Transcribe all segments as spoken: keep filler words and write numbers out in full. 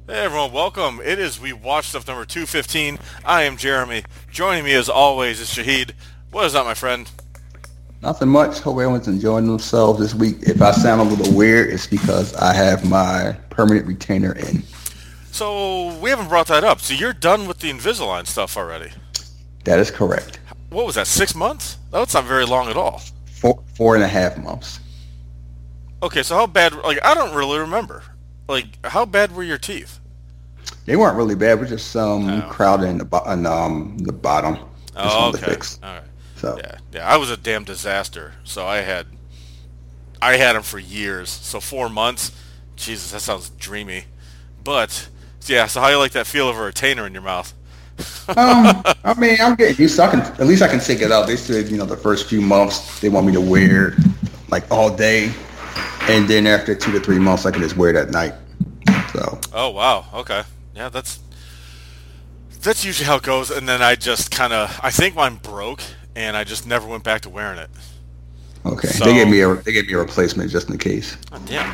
Hey everyone, welcome. It is We Watch Stuff number two fifteen. I am Jeremy. Joining me as always is Shahid. What is up, my friend? Nothing much. Hope everyone's enjoying themselves this week. If I sound a little weird, it's because I have my permanent retainer in. So, we haven't brought that up. So, you're done with the Invisalign stuff already. That is correct. What was that, six months? That's not very long at all. Four four and a half months. Okay, so how bad, like, I don't really remember. Like, how bad were your teeth? They weren't really bad. We're just um Oh. crowded in the bo- in, um the bottom. Just Oh, wanted to okay. fix. All right. So Yeah, yeah, I was a damn disaster. So, I had, I had them for years. So, four months, Jesus, that sounds dreamy. But, yeah, so how you like that feel of a retainer in your mouth? um I mean I'm getting used. So I can at least I can take it out. They said you know the first few months they want me to wear it like all day, and then after two to three months I can just wear it at night. So Oh wow. Okay. Yeah, that's that's usually how it goes. And then I just kind of I think mine broke, and I just never went back to wearing it. okay, they gave So, me a they gave me a replacement just in case. oh, damn,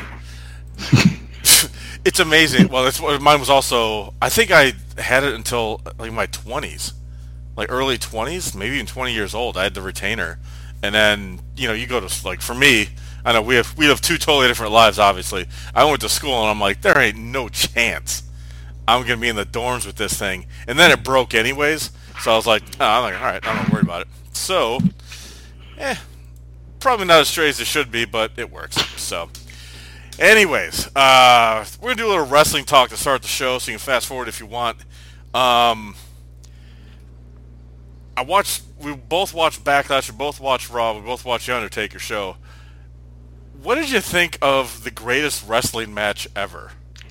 it's amazing. Well, it's mine was also. I think I had it until like my twenties, like early twenties, maybe even twenty years old. I had the retainer, and then you know you go to like for me. I know we have we have two totally different lives. Obviously, I went to school and I'm like, there ain't no chance I'm gonna be in the dorms with this thing. And then it broke anyways, so I was like, oh, I'm like, all right, I'm not worried about it. So, eh, probably not as straight as it should be, but it works. So, anyways, uh, we're gonna do a little wrestling talk to start the show, so you can fast forward if you want. Um, I watched. We both watched Backlash. We both watched Raw. We both watched the Undertaker show. What did you think of the greatest wrestling match ever?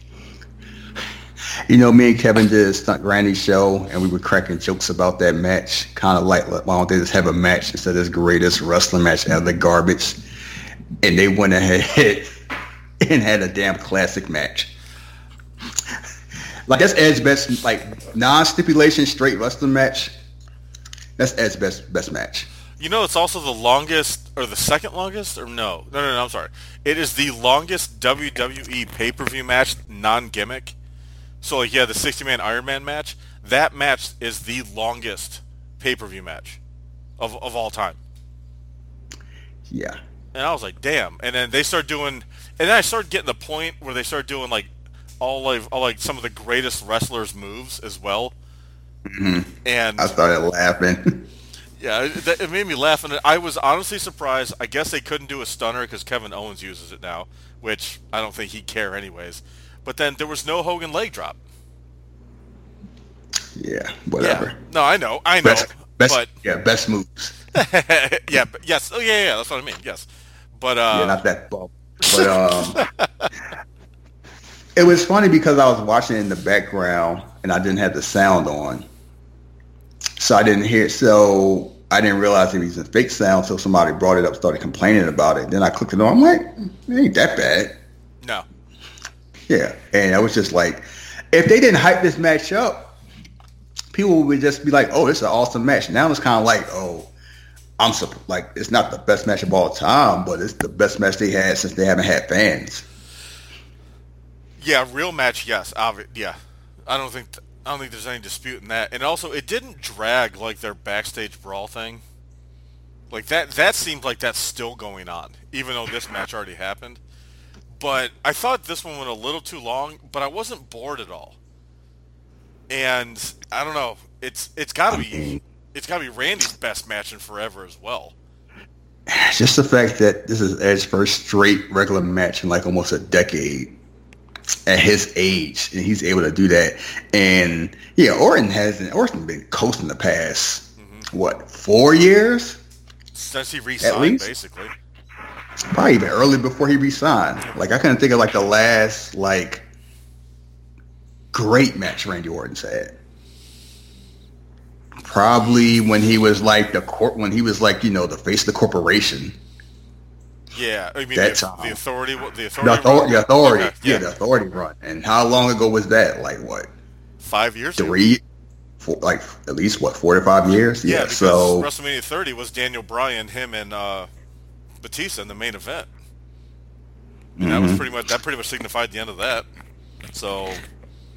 You know, me and Kevin did a Stunt Granny show, and we were cracking jokes about that match. Kind of like, like, why don't they just have a match instead of this greatest wrestling match out of the garbage? And they went ahead and had a damn classic match. Like that's Edge's best, like non-stipulation straight wrestling match. That's Edge's best best match. You know, it's also the longest, or the second longest, or no, no, no, no. I'm sorry. It is the longest W W E pay-per-view match, non-gimmick. So, like, yeah, the sixty-man Iron Man match. That match is the longest pay-per-view match of of all time. Yeah, And I was like, damn. And then they start doing, and then I started getting the point where they start doing like all like all like some of the greatest wrestlers' moves as well. And I started laughing. yeah, it, it made me laugh, and I was honestly surprised. I guess they couldn't do a stunner because Kevin Owens uses it now, which I don't think he'd care anyways. But then there was no Hogan leg drop. Yeah, Yeah, whatever. no, I know, I know, Best, best, but yeah, best moves. yeah, but yes, oh yeah, yeah, yeah, that's what I mean. Yes, but Yeah, uh, not that bump. But um, it was funny because I was watching it in the background and I didn't have the sound on, so I didn't hear. So I didn't realize it was a fake sound. So somebody brought it up, started complaining about it. Then I clicked it on. I'm like, it ain't that bad. no, Yeah, and I was just like, if they didn't hype this match up, people would just be like, "Oh, it's an awesome match." Now it's kind of like, "Oh, I'm supp- like it's not the best match of all time, but it's the best match they had since they haven't had fans." yeah, real match, yes, obvi- yeah. I don't think I don't think there's any dispute in that. And also, it didn't drag like their backstage brawl thing. Like that that seemed like that's still going on, even though this match already happened. But I thought this one went a little too long, but I wasn't bored at all. And I don't know, it's it's got to I be mean, it's got to be Randy's best match in forever as well. it's just the fact that this is Edge's first straight regular match in like almost a decade at his age, and he's able to do that. And yeah, Orton hasn't. Orton been coasting the past Hmm. what four years Since he at re-signed, least. basically. Probably even early before he resigned. Like I couldn't think of like the last like great match Randy Orton's had. Probably when he was like the court when he was like you know the face of the corporation. Yeah, I mean That the, the time, authority, the the authority authority, run. the authority, Okay, yeah, yeah, the authority run. And how long ago was that? Like what? five years ago. Three, four, like at least what four to five years? Yeah, Yeah. because So WrestleMania thirty was Daniel Bryan, him, and uh, Batista in the main event. And that was mhm. pretty much that pretty much signified the end of that. So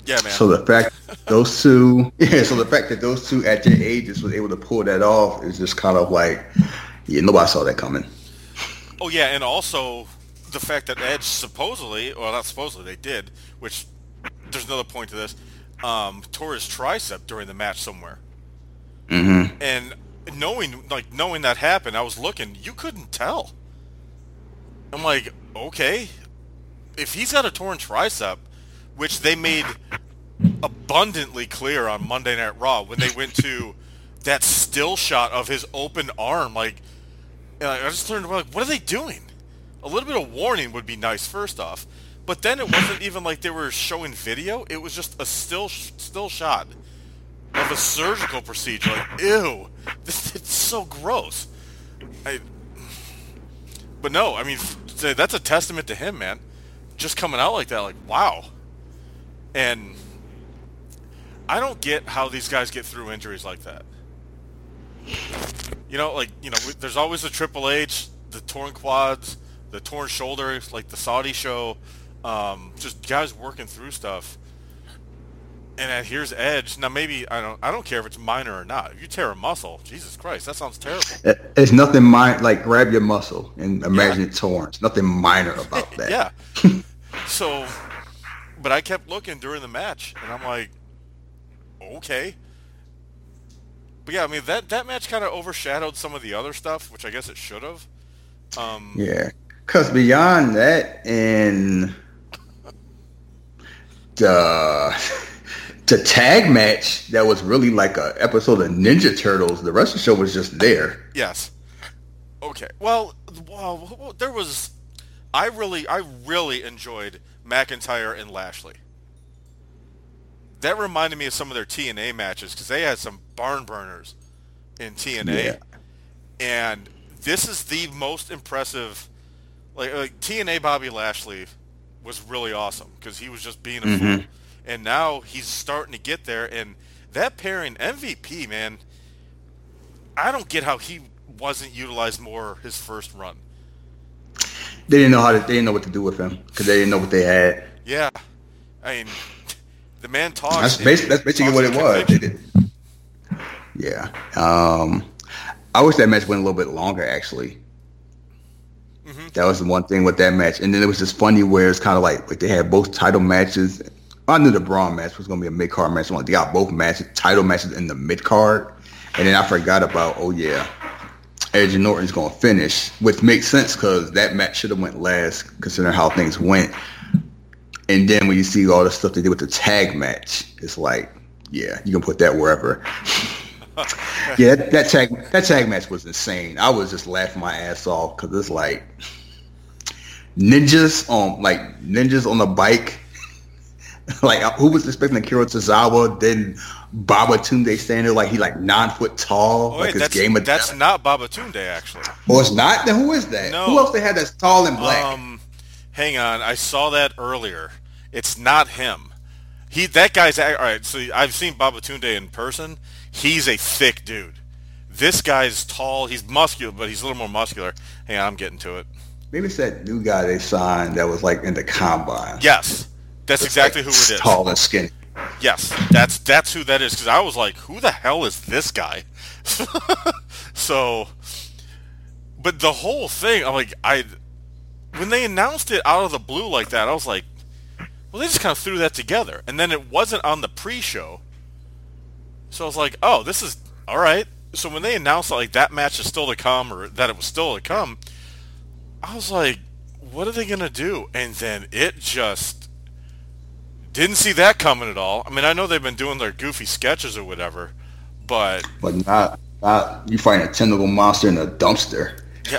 Yeah, man. So the fact those two, yeah, so the fact that those two at their ages was able to pull that off is just kind of like, yeah, nobody saw that coming. Oh yeah, and also the fact that Edge supposedly, well not supposedly, they did, which there's another point to this, um, tore his tricep during the match somewhere. Mm-hmm. And knowing like knowing that happened, I was looking, you couldn't tell. I'm like, okay, if he's got a torn tricep, which they made abundantly clear on Monday Night Raw when they went to that still shot of his open arm, like, and I just turned around, like, what are they doing? A little bit of warning would be nice, first off. But then it wasn't even like they were showing video. It was just a still still shot of a surgical procedure. Like, ew. This, it's so gross. I, but no, I mean, that's a testament to him, man. Just coming out like that, like, wow. And I don't get how these guys get through injuries like that. You know, like, you know, there's always the Triple H, the torn quads, the torn shoulders, like the Saudi show, um, just guys working through stuff. And then here's Edge. Now maybe I don't I don't care if it's minor or not. If you tear a muscle, Jesus Christ, that sounds terrible. It's nothing minor. Like grab your muscle and imagine yeah. it torn. It's nothing minor about that. Yeah. So, but I kept looking during the match, and I'm like, okay. But yeah, I mean that that match kind of overshadowed some of the other stuff, which I guess it should have. Um, yeah, because beyond that, and the the tag match that was really like a episode of Ninja Turtles, the rest of the show was just there. Yes. Okay. Well, well, there was. I really, I really enjoyed McIntyre and Lashley. That reminded me of some of their T N A matches because they had some barn burners in T N A, yeah. And this is the most impressive. Like, like T N A Bobby Lashley was really awesome because he was just being a mm-hmm. fool, and now he's starting to get there. And that pairing, M V P, man, I don't get how he wasn't utilized more his first run. They didn't know how to. They didn't know what to do with him because they didn't know what they had. Yeah, I mean, the man talks. That's basically, that's basically what it was. They did. Yeah. Um, I wish that match went a little bit longer, actually. Mm-hmm. That was the one thing with that match. And then it was just funny where it's kind of like, like they had both title matches. I knew the Braun match was going to be a mid-card match. They got both matches, title matches in the mid-card. And then I forgot about, oh, yeah, Edge and Norton's going to finish, which makes sense because that match should have went last considering how things went. And then when you see all the stuff they did with the tag match, it's like, yeah, you can put that wherever. yeah, that, that tag that tag match was insane. I was just laughing my ass off because it's like ninjas on like ninjas on a bike. Like who was expecting Akira Tozawa? Then Babatunde standing there like he like nine foot tall. Oh, like wait, his that's, game of that's not Babatunde actually. Oh, it's not. Then who is that? No. Who else they had that's tall and black? Um, hang on, I saw that earlier. It's not him. He that guy's all right. So I've seen Babatunde in person. He's a thick dude. This guy's tall. He's muscular, but he's a little more muscular. Hang on, I'm getting to it. Maybe it's that new guy they signed that was like in the combine. Yes, that's it's exactly like who it is. Tall and skinny. Yes, that's that's who that is. Because I was like, who the hell is this guy? So, but the whole thing, I'm like, I when they announced it out of the blue like that, I was like, well, they just kind of threw that together, and then it wasn't on the pre-show. So I was like, oh, this is all right. So when they announced that, like that match is still to come, or that it was still to come, I was like, what are they gonna do? And then it just didn't see that coming at all. I mean, I know they've been doing their goofy sketches or whatever, but but not not you find a tentacle monster in a dumpster. Yeah.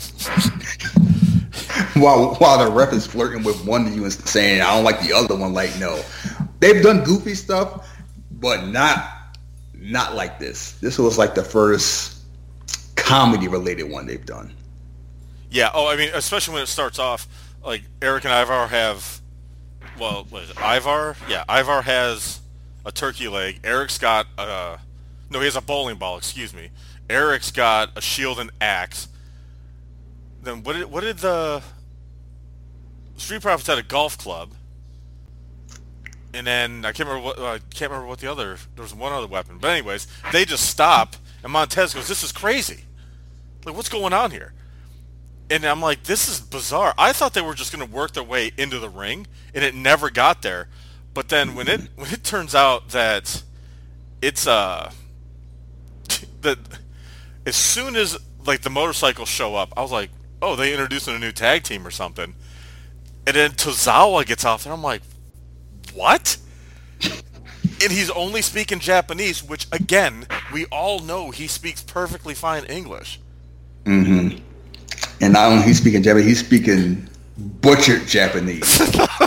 while while the ref is flirting with one of you and saying I don't like the other one. Like no, they've done goofy stuff, but not. Not like this. This was like the first comedy-related one they've done. Yeah. Oh, I mean, especially when it starts off, like Eric and Ivar have, well, what is it, Ivar? Yeah, Ivar has a turkey leg. Eric's got a, no, he has a bowling ball. Excuse me. Eric's got a shield and axe. Then what did what did the Street Profits had a golf club, and then I can't remember what I uh, can't remember what the other. There was one other weapon, but anyways, they just stop, and Montez goes, "This is crazy. Like, what's going on here?" And I'm like, "This is bizarre." I thought they were just going to work their way into the ring, and it never got there. But then when it when it turns out that it's uh that as soon as like the motorcycles show up, I was like, "Oh, they introducing a new tag team or something." And then Tozawa gets off there. I'm like, "What?" And he's only speaking Japanese, which again, we all know he speaks perfectly fine English. Mm-hmm. And not only he's speaking Japanese, he's speaking butchered Japanese.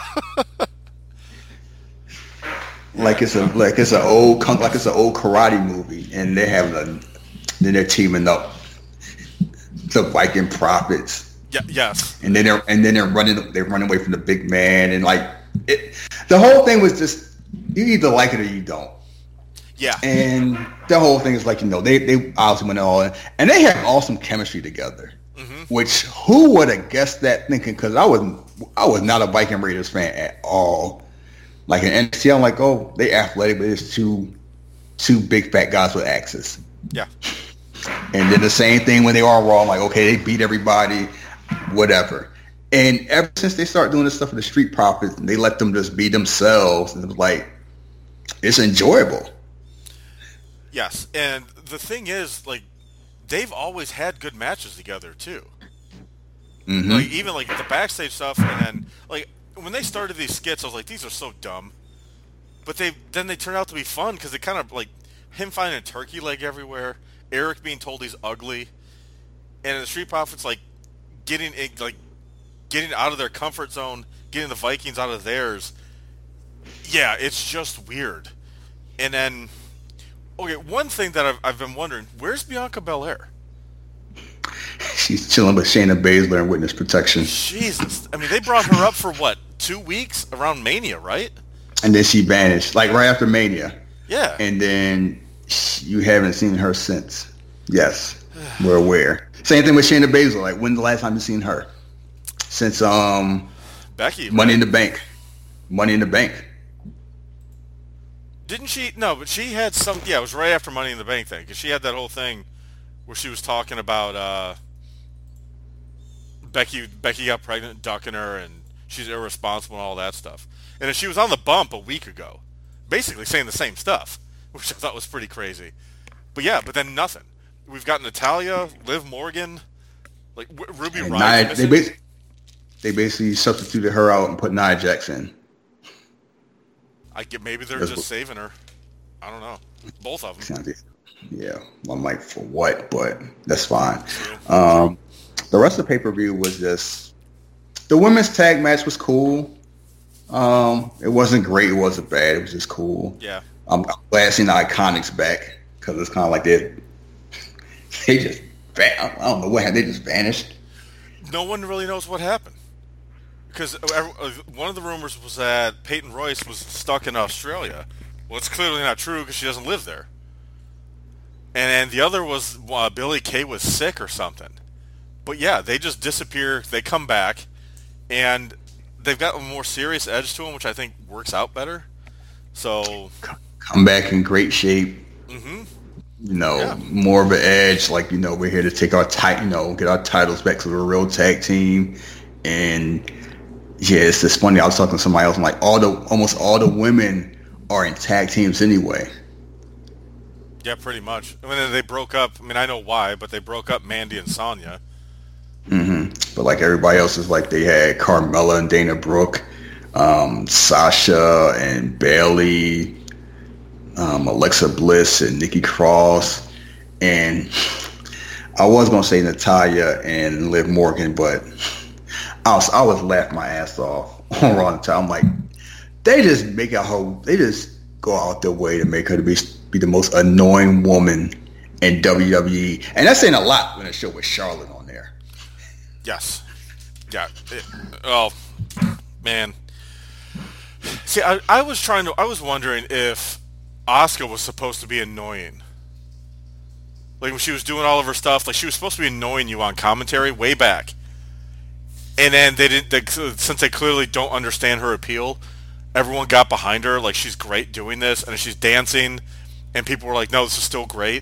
like it's a like it's an old like it's an old karate movie, and they're having a then they're teaming up the Viking Prophets. Yeah, yes. And then they're and then they're running they're running away from the big man, and like it, the whole thing was just you either like it or you don't. Yeah. And the whole thing is like, you know, they they obviously went all in, and they have awesome chemistry together. Mm-hmm. Which who would have guessed that thinking? Because I was I was not a Viking Raiders fan at all. Like in N X T, I'm like, oh, they athletic, but it's two two big fat guys with axes. Yeah. And then the same thing when they are Raw. I'm like, okay, they beat everybody, whatever. And ever since they started doing this stuff with the Street Profits, and they let them just be themselves, and it was like, it's enjoyable. Yes, and the thing is, like, they've always had good matches together too. Mm-hmm. Like even like the backstage stuff, and then like when they started these skits, I was like, these are so dumb. But they then they turned out to be fun because they kind of like him finding a turkey leg everywhere, Eric being told he's ugly, and the Street Profits like getting like getting out of their comfort zone, getting the Vikings out of theirs. Yeah, it's just weird. And then, okay, one thing that I've, I've been wondering, where's Bianca Belair? She's chilling with Shayna Baszler in witness protection. Jesus. I mean, they brought her up for, what, two weeks around Mania, right? And then she vanished, like right after Mania. Yeah. And then you haven't seen her since. Yes, we're aware. Same thing with Shayna Baszler. Like, when's the last time you've seen her? Since um, Becky, Money right? in the Bank. Money in the Bank. Didn't she? No, but she had some. Yeah, it was right after Money in the Bank thing because she had that whole thing where she was talking about uh, Becky. Becky got pregnant, ducking her, and she's irresponsible and all that stuff. And she was on the bump a week ago, basically saying the same stuff, which I thought was pretty crazy. But yeah, but then nothing. We've got Natalya, Liv Morgan, like w- Ruby Riott. They, bas- they basically substituted her out and put Nia Jax in. I get maybe they're just saving her. I don't know. Both of them. Yeah, I'm like, for what? But that's fine. Um, the rest of the pay per view was just the women's tag match was cool. Um, it wasn't great. It wasn't bad. It was just cool. Yeah. I'm glad seeing the Iconics back because it's kind of like they they just I don't know what happened. They just vanished. No one really knows what happened. Because one of the rumors was that Peyton Royce was stuck in Australia. Well, it's clearly not true because she doesn't live there. And then the other was uh, Billie Kay was sick or something. But yeah, they just disappear. They come back, and they've got a more serious edge to them, which I think works out better. So come back in great shape. Mm-hmm. You know, yeah. more of an edge. Like, you know, we're here to take our title, you know, get our titles back to the real tag team, and. Yeah, it's just funny. I was talking to somebody else. I'm like, all the almost all the women are in tag teams anyway. Yeah, pretty much. I mean, they broke up. I mean, I know why, but they broke up Mandy and Sonya. Mm-hmm. But like everybody else is like they had Carmella and Dana Brooke, um, Sasha and Bayley, um, Alexa Bliss and Nikki Cross, and I was gonna say Natalya and Liv Morgan, but. I was, I was laughing my ass off on Raw and I'm like, they just make a whole, they just go out their way to make her to be be the most annoying woman in W W E, and that's saying a lot when a show with Charlotte on there. Yes, yeah. It, oh man, see, I, I was trying to, I was wondering if Asuka was supposed to be annoying, like when she was doing all of her stuff, like she was supposed to be annoying you on commentary way back. And then they didn't, they, since they clearly don't understand her appeal, everyone got behind her, like she's great doing this, and she's dancing, and people were like, no, this is still great.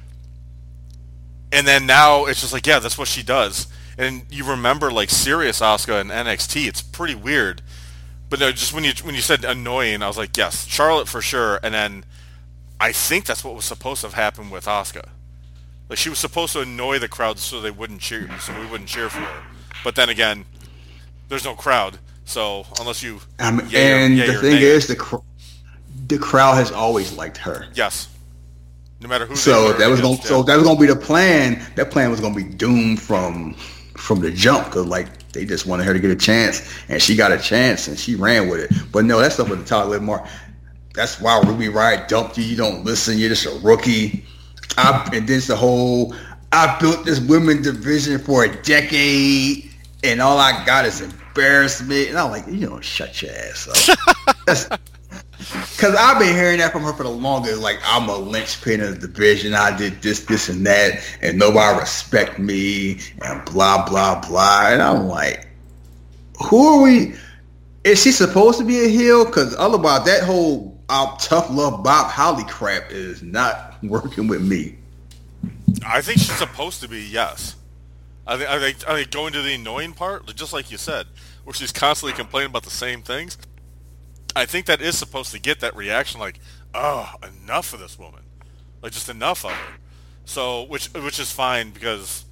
And then now it's just like, yeah, that's what she does. And you remember like serious Asuka in N X T, it's pretty weird. But no, just when you when you said annoying, I was like, yes, Charlotte for sure. And then I think that's what was supposed to have happened with Asuka. Like she was supposed to annoy the crowd so they wouldn't cheer, so we wouldn't cheer for her. But then again, there's no crowd, so unless you. Um, and the thing is, the cr- the crowd has always liked her. Yes. No matter who. So that was going. So that was going to be the plan. That plan was going to be doomed from from the jump, because like they just wanted her to get a chance, and she got a chance, and she ran with it. But no, that stuff with the top a little more. That's why Ruby Riott dumped you. You don't listen. You're just a rookie. I, and then it's the whole, I built this women's division for a decade, and all I got is embarrassment. And I'm like, you know, shut your ass up. That's because I've been hearing that from her for the longest. Like, I'm a linchpin of the division. I did this, this, and that, and nobody respect me, and blah, blah, blah. And I'm like, who are we? Is she supposed to be a heel? Because otherwise, that whole uh, tough love Bob Holly crap is not working with me. I think she's supposed to be, yes. I think I think I think going to the annoying part, just like you said, where she's constantly complaining about the same things. I think that is supposed to get that reaction, like, oh, enough of this woman, like just enough of her. So, which which is fine, because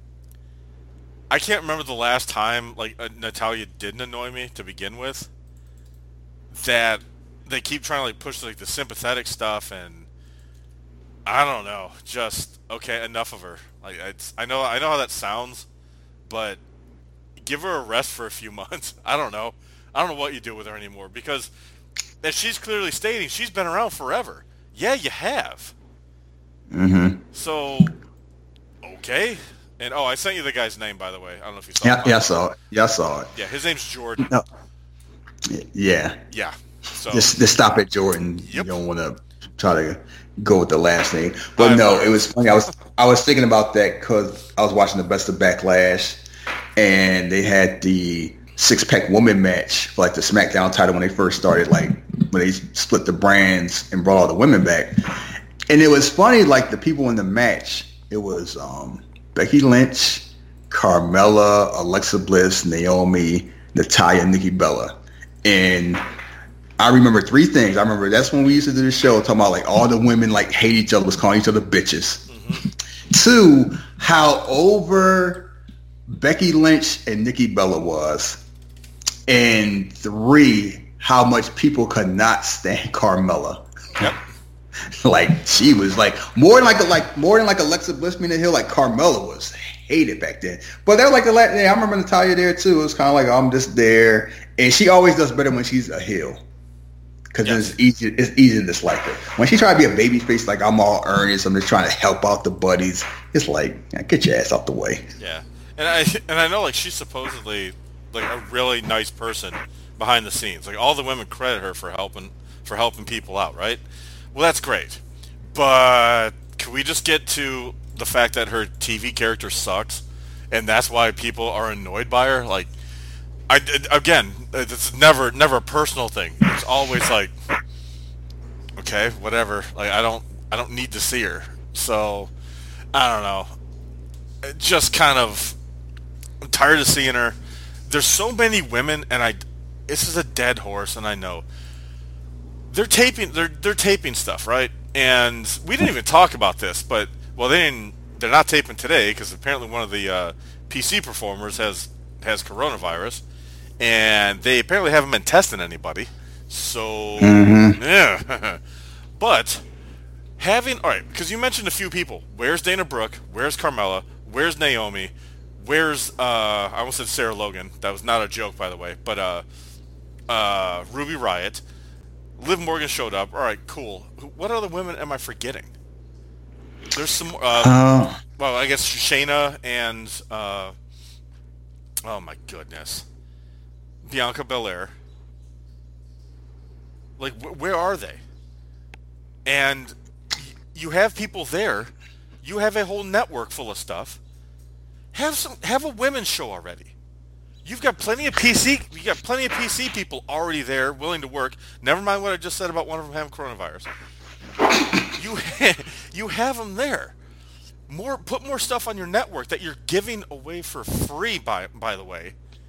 I can't remember the last time like uh, Natalya didn't annoy me to begin with. That they keep trying to like push like the sympathetic stuff, and I don't know, just okay, enough of her. Like it's, I know I know how that sounds, but give her a rest for a few months. I don't know. I don't know what you do with her anymore, because as she's clearly stating, she's been around forever. Yeah, you have. Mm-hmm. So, okay. And oh, I sent you the guy's name, by the way. I don't know if you saw yeah, it. Yeah, I saw it. Yeah, I saw it. Yeah, his name's Jordan. No. Yeah. Yeah. So just, just stop at Jordan. Yep. You don't want to try to go with the last name. But I'm no, sorry. It was funny. I was I was thinking about that because I was watching the Best of Backlash, and they had the six-pack woman match for like the SmackDown title when they first started, like when they split the brands and brought all the women back. And it was funny, like the people in the match, it was um, Becky Lynch, Carmella, Alexa Bliss, Naomi, Natalya, Nikki Bella. And I remember three things. I remember that's when we used to do the show talking about like all the women like hate each other, was calling each other bitches. Mm-hmm. Two, how over Becky Lynch and Nikki Bella was. And three, how much people could not stand Carmella. Yep. Like she was like more than like a, like more than like Alexa Bliss being a heel. Like Carmella was hated back then. But that was like the last. Yeah, I remember Natalya there too. It was kind of like I'm just there, and she always does better when she's a heel, because yes. it's easy. It's easy to dislike her. When she try to be a baby face, like I'm all earnest, I'm just trying to help out the buddies. It's like, yeah, get your ass out the way. Yeah, and I and I know like she's supposedly like a really nice person behind the scenes. Like all the women credit her for helping for helping people out, right? Well, that's great, but can we just get to the fact that her T V character sucks, and that's why people are annoyed by her? Like, I again, it's never never a personal thing. It's always like, okay, whatever. Like I don't I don't need to see her. So I don't know. It just kind of, I'm tired of seeing her. There's so many women, and I this is a dead horse, and I know. They're taping. They're they're taping stuff, right? And we didn't even talk about this, but well, they didn't. They're not taping today because apparently one of the uh, P C performers has has coronavirus, and they apparently haven't been testing anybody. So mm-hmm. yeah, but having all right, because you mentioned a few people. Where's Dana Brooke? Where's Carmella? Where's Naomi? Where's uh, I almost said Sarah Logan. That was not a joke, by the way. But uh, uh, Ruby Riott. Liv Morgan showed up. All right, cool. What other women am I forgetting? There's some. Uh, uh, well, I guess Shayna and. Uh, oh my goodness, Bianca Belair. Like, wh- where are they? And y- you have people there. You have a whole network full of stuff. Have some. Have a women's show already. You've got plenty of P C. You got plenty of P C people already there, willing to work. Never mind what I just said about one of them having coronavirus. You you have them there. More put more stuff on your network that you're giving away for free. By by the way,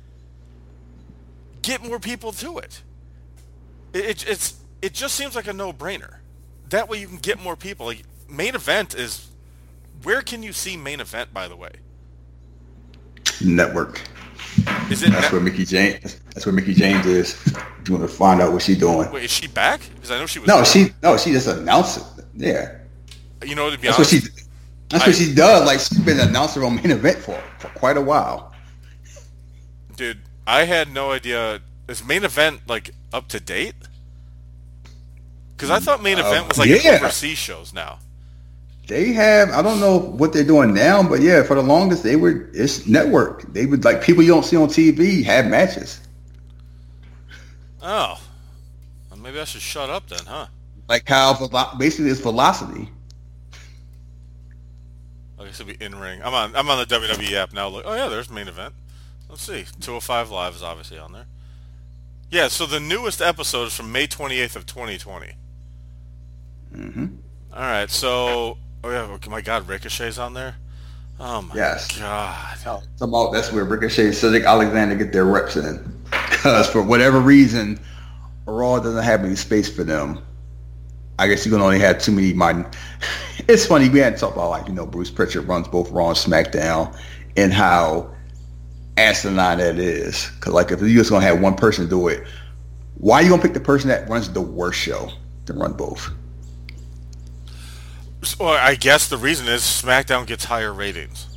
get more people to it. It, it it's it just seems like a no-brainer. That way you can get more people. Like, main event is, where can you see main event? By the way, network. Is it? That's Net- where Mickey James. That's where Mickey James is. If you want to find out what she's doing. Wait, is she back? Because I know she was. No, there. she no, she just announced it. Yeah. You know, to be That's honest, what she. That's I, what she does. Like, she's been an announcer on main event for for quite a while. Dude, I had no idea. Is main event like up to date? Because I thought main event was like Uh, yeah. overseas shows now. They have, I don't know what they're doing now, but yeah, for the longest they were, it's network. They would, like, people you don't see on T V have matches. Oh, well, maybe I should shut up then, huh? Like how Velo- basically it's Velocity. I guess it'll be in ring. I'm on. I'm on the W W E app now. Look, oh yeah, there's main event. Let's see. two oh five Live is obviously on there. Yeah. So the newest episode is from May twenty-eighth of twenty twenty. Mm-hmm. All right. So, oh yeah. Oh my God, Ricochet's on there. Oh my Yes. God. Oh, about, that's where Ricochet and Cedric Alexander get their reps in. Because for whatever reason, Raw doesn't have any space for them. I guess you can only have too many. Mind. It's funny, we hadn't talked about, like, you know, Bruce Pritchard runs both Raw and SmackDown, and how asinine that is. Because, like, if you're just going to have one person do it, why are you going to pick the person that runs the worst show to run both? Well, I guess the reason is SmackDown gets higher ratings.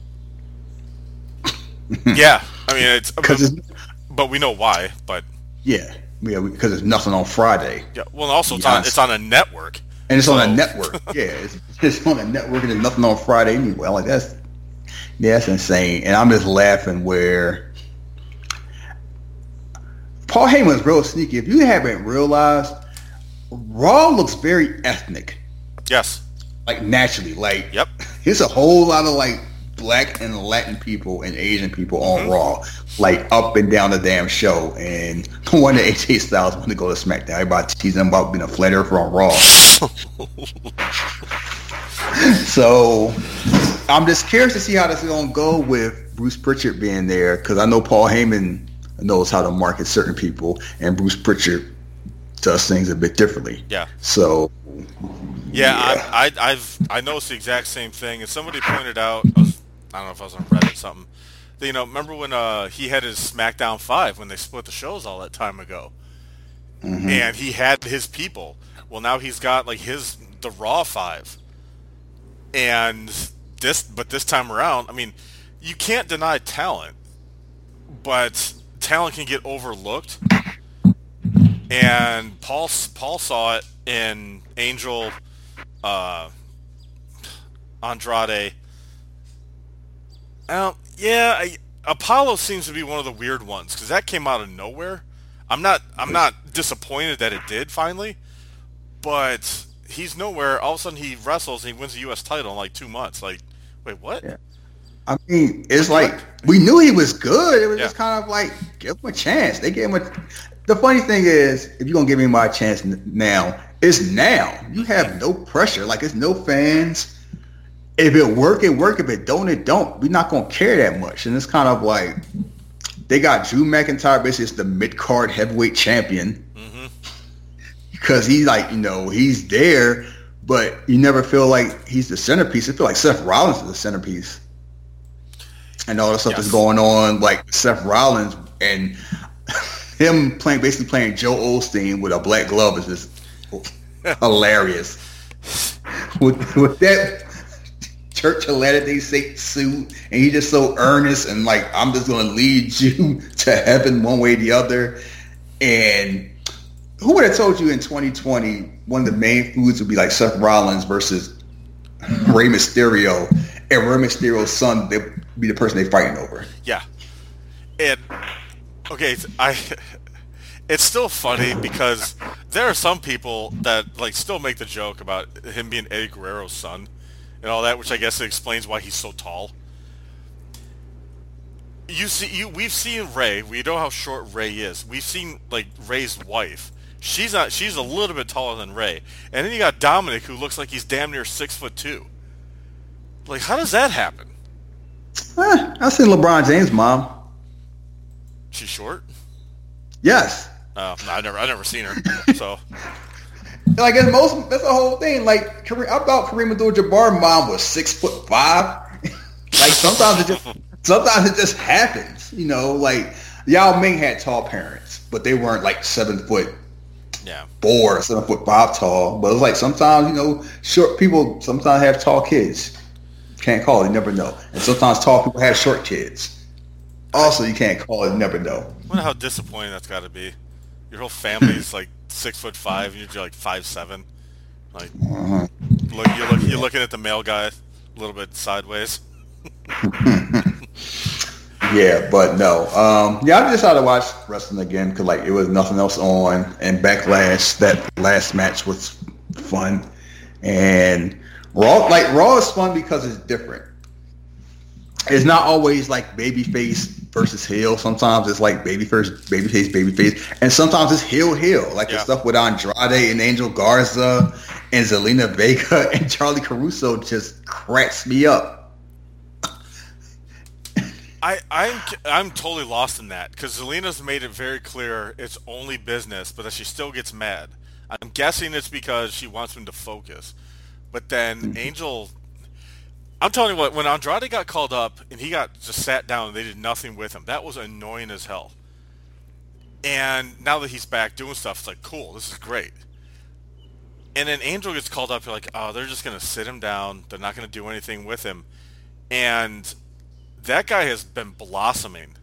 Yeah, I mean it's because, but we know why. But yeah, yeah, because there's nothing on Friday. Yeah, well, also it's on, it's on a network, and it's so. on a network. Yeah, it's, it's on a network, and there's nothing on Friday anyway. Like that's yeah, that's insane. And I'm just laughing where Paul Heyman's real sneaky. If you haven't realized, Raw looks very ethnic. Yes. Like naturally, like yep. There's a whole lot of like black and Latin people and Asian people on mm-hmm. Raw, like up and down the damn show. And no wonder A J Styles wanted to go to SmackDown. Everybody teasing him about being a flatter on Raw. So I'm just curious to see how this is gonna go with Bruce Pritchard being there, because I know Paul Heyman knows how to market certain people, and Bruce Pritchard does things a bit differently. Yeah. So. Yeah, yeah. I, I, I've I noticed the exact same thing, and somebody pointed out. I, was, I don't know if I was on Reddit or something. That, you know, remember when uh, he had his SmackDown five when they split the shows all that time ago, mm-hmm. and he had his people. Well, now he's got like his the Raw five, and this but this time around, I mean, you can't deny talent, but talent can get overlooked, and Paul Paul saw it in Angel. Uh, Andrade. Um, yeah, I, Apollo seems to be one of the weird ones because that came out of nowhere. I'm not, I'm not disappointed that it did finally, but he's nowhere. All of a sudden, he wrestles and he wins the U S title in like two months. Like, wait, what? Yeah. I mean, it's like we knew he was good. It was yeah. just kind of like give him a chance. They gave him a. The funny thing is, if you're gonna give me my chance now. It's now. You have no pressure. Like, it's no fans. If it work, it work. If it don't, it don't. We're not going to care that much. And it's kind of like they got Drew McIntyre basically as the mid-card heavyweight champion. Mm-hmm. Because he's like, you know, he's there, but you never feel like he's the centerpiece. I feel like Seth Rollins is the centerpiece. And all the stuff yes. that's going on, like Seth Rollins and him playing, basically playing Joe Osteen with a black glove is just hilarious. With, with that Church of Latter-day Saints suit, and he's just so earnest and like, I'm just going to lead you to heaven one way or the other. And who would have told you in twenty twenty one of the main feuds would be like Seth Rollins versus Rey Mysterio, and Rey Mysterio's son would be the person they're fighting over? Yeah. And okay, I. It's still funny because there are some people that like still make the joke about him being Eddie Guerrero's son and all that, which I guess explains why he's so tall. you see, you we've seen Ray. We know how short Ray is. We've seen like Ray's wife. She's not. She's a little bit taller than Ray. And then you got Dominic, who looks like he's damn near six foot two. Like, how does that happen? Eh, I've seen LeBron James' mom. She's short. Yes. Oh, no, I never, I never seen her. So, like it's most. That's the whole thing. Like Kareem, I thought Kareem Abdul-Jabbar's mom was six foot five. Like sometimes it just, sometimes it just happens. You know, like Yao Ming had tall parents, but they weren't like seven foot. Yeah. Four, seven foot five tall. But it's like sometimes, you know, short people sometimes have tall kids. Can't call it, you never know. And sometimes tall people have short kids. Also, you can't call it, you never know. I wonder how disappointing that's got to be. Your whole family's like six foot five, and you're like five seven. Like, uh-huh. look, you're, look, you're looking at the male guy a little bit sideways. Yeah, but no. Um, yeah, I decided to watch wrestling again because like it was nothing else on, and Backlash, that last match was fun, and Raw, like Raw is fun because it's different. It's not always like babyface versus heel. Sometimes it's like babyface, babyface, babyface, and sometimes it's heel, heel. Like yeah. the stuff with Andrade and Angel Garza and Zelina Vega and Charlie Caruso just cracks me up. I, I'm I'm totally lost in that because Zelina's made it very clear it's only business, but that she still gets mad. I'm guessing it's because she wants him to focus. But then mm-hmm. Angel, I'm telling you what, when Andrade got called up and he got just sat down and they did nothing with him, that was annoying as hell. And now that he's back doing stuff, it's like, cool, this is great. And then Angel gets called up, you're like, oh, they're just going to sit him down. They're not going to do anything with him. And that guy has been blossoming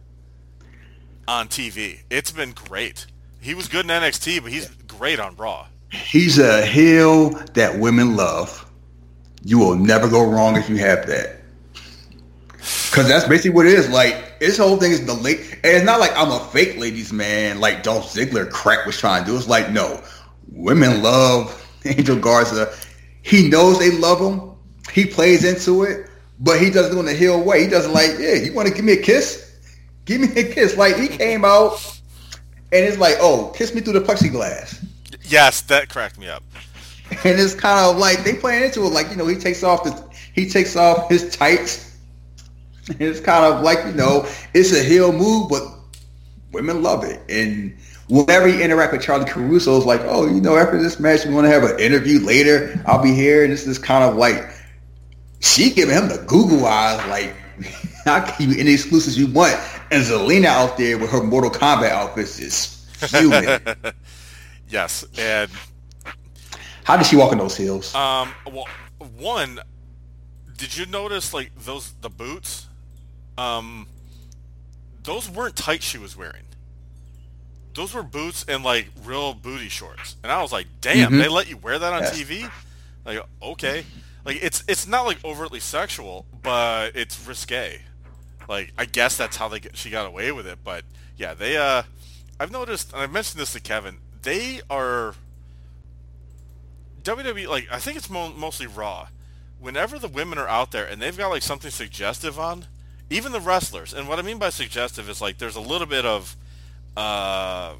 on T V. It's been great. He was good in N X T, but he's great on Raw. He's a heel that women love. You will never go wrong if you have that. Because that's basically what it is. Like, his whole thing is the late. And it's not like I'm a fake ladies man like Dolph Ziggler crack was trying to do. It's like, no. Women love Angel Garza. He knows they love him. He plays into it. But he doesn't do it in a heel way. He doesn't like, yeah, you want to give me a kiss? Give me a kiss. Like, he came out, and it's like, oh, kiss me through the plexiglass. Yes, that cracked me up. And it's kind of like, they playing into it. Like, you know, he takes off the, he takes off his tights. And it's kind of like, you know, it's a heel move, but women love it. And whenever you interact with Charlie Caruso, it's like, oh, you know, after this match, we want to have an interview later. I'll be here. And this is kind of like, she giving him the Google eyes, like, I'll give you any exclusives you want. And Zelina out there with her Mortal Kombat outfits is fuming. Yes, and how did she walk in those heels? Um, well, one, did you notice like those the boots? Um, those weren't tight she was wearing. Those were boots and like real booty shorts, and I was like, damn, mm-hmm. they let you wear that on yes. T V? Like, okay. Like, it's it's not, like, overtly sexual, but it's risque. Like, I guess that's how they get, she got away with it. But, yeah, they, uh... I've noticed, and I've mentioned this to Kevin, they are... W W E, like, I think it's mo- mostly Raw. Whenever the women are out there and they've got, like, something suggestive on, even the wrestlers, and what I mean by suggestive is, like, there's a little bit of, uh...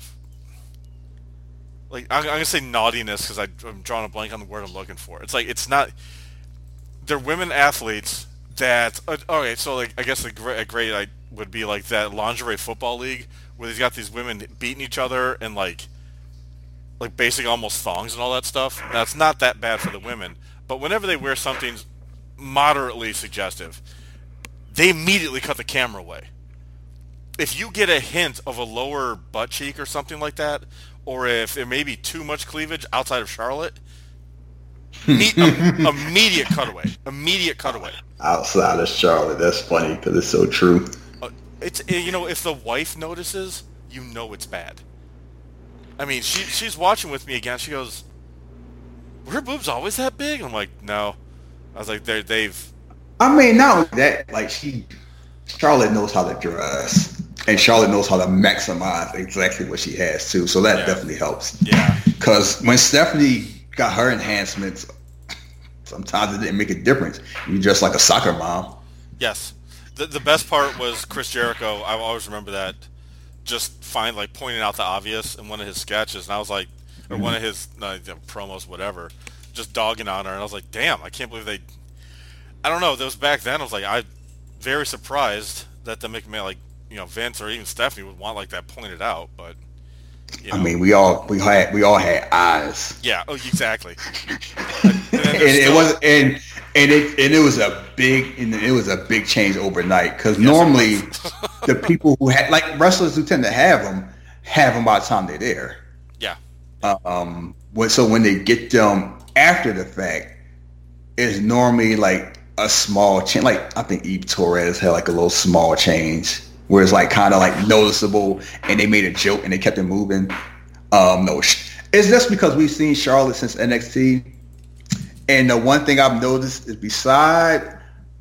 like, I'm, I'm going to say naughtiness because I'm drawing a blank on the word I'm looking for. It's like, it's not... They're women athletes that uh, okay, so like I guess a great, a great like, would be like that lingerie football league where they've got these women beating each other and like like basically almost thongs and all that stuff. Now it's not that bad for the women, but whenever they wear something moderately suggestive, they immediately cut the camera away. If you get a hint of a lower butt cheek or something like that, or if it may be too much cleavage outside of Charlotte. Me- um, immediate cutaway. Immediate cutaway. Outside of Charlotte, that's funny because it's so true. Uh, it's you know, if the wife notices, you know it's bad. I mean, she she's watching with me again. She goes, "Were her boobs always that big?" I'm like, "No." I was like, "They they've." I mean, not only that, like she, Charlotte knows how to dress, and Charlotte knows how to maximize exactly what she has too. So that yeah. definitely helps. Yeah. Because when Stephanie got her enhancements, sometimes it didn't make a difference. You're just like a soccer mom. Yes. The the the best part was Chris Jericho. I always remember that. Just find like pointing out the obvious in one of his sketches, and I was like, or one of his uh, you know, promos, whatever. Just dogging on her, and I was like, damn, I can't believe they. I don't know. That was back then. I was like, I very surprised that the McMahon, like you know, Vince or even Stephanie would want like that pointed out, but. You know. I mean, we all we had we all had eyes. Yeah. Oh, exactly. and, and it was and and it and it was a big and it was a big change overnight because yes, normally the people who had like wrestlers who tend to have them have them by the time they're there. Yeah. Um. When, so when they get them after the fact, it's normally like a small change. Like I think Eve Torres had like a little small change. Where it's like kind of like noticeable, and they made a joke and they kept it moving. Um, no, it's just because we've seen Charlotte since N X T, and the one thing I've noticed is beside,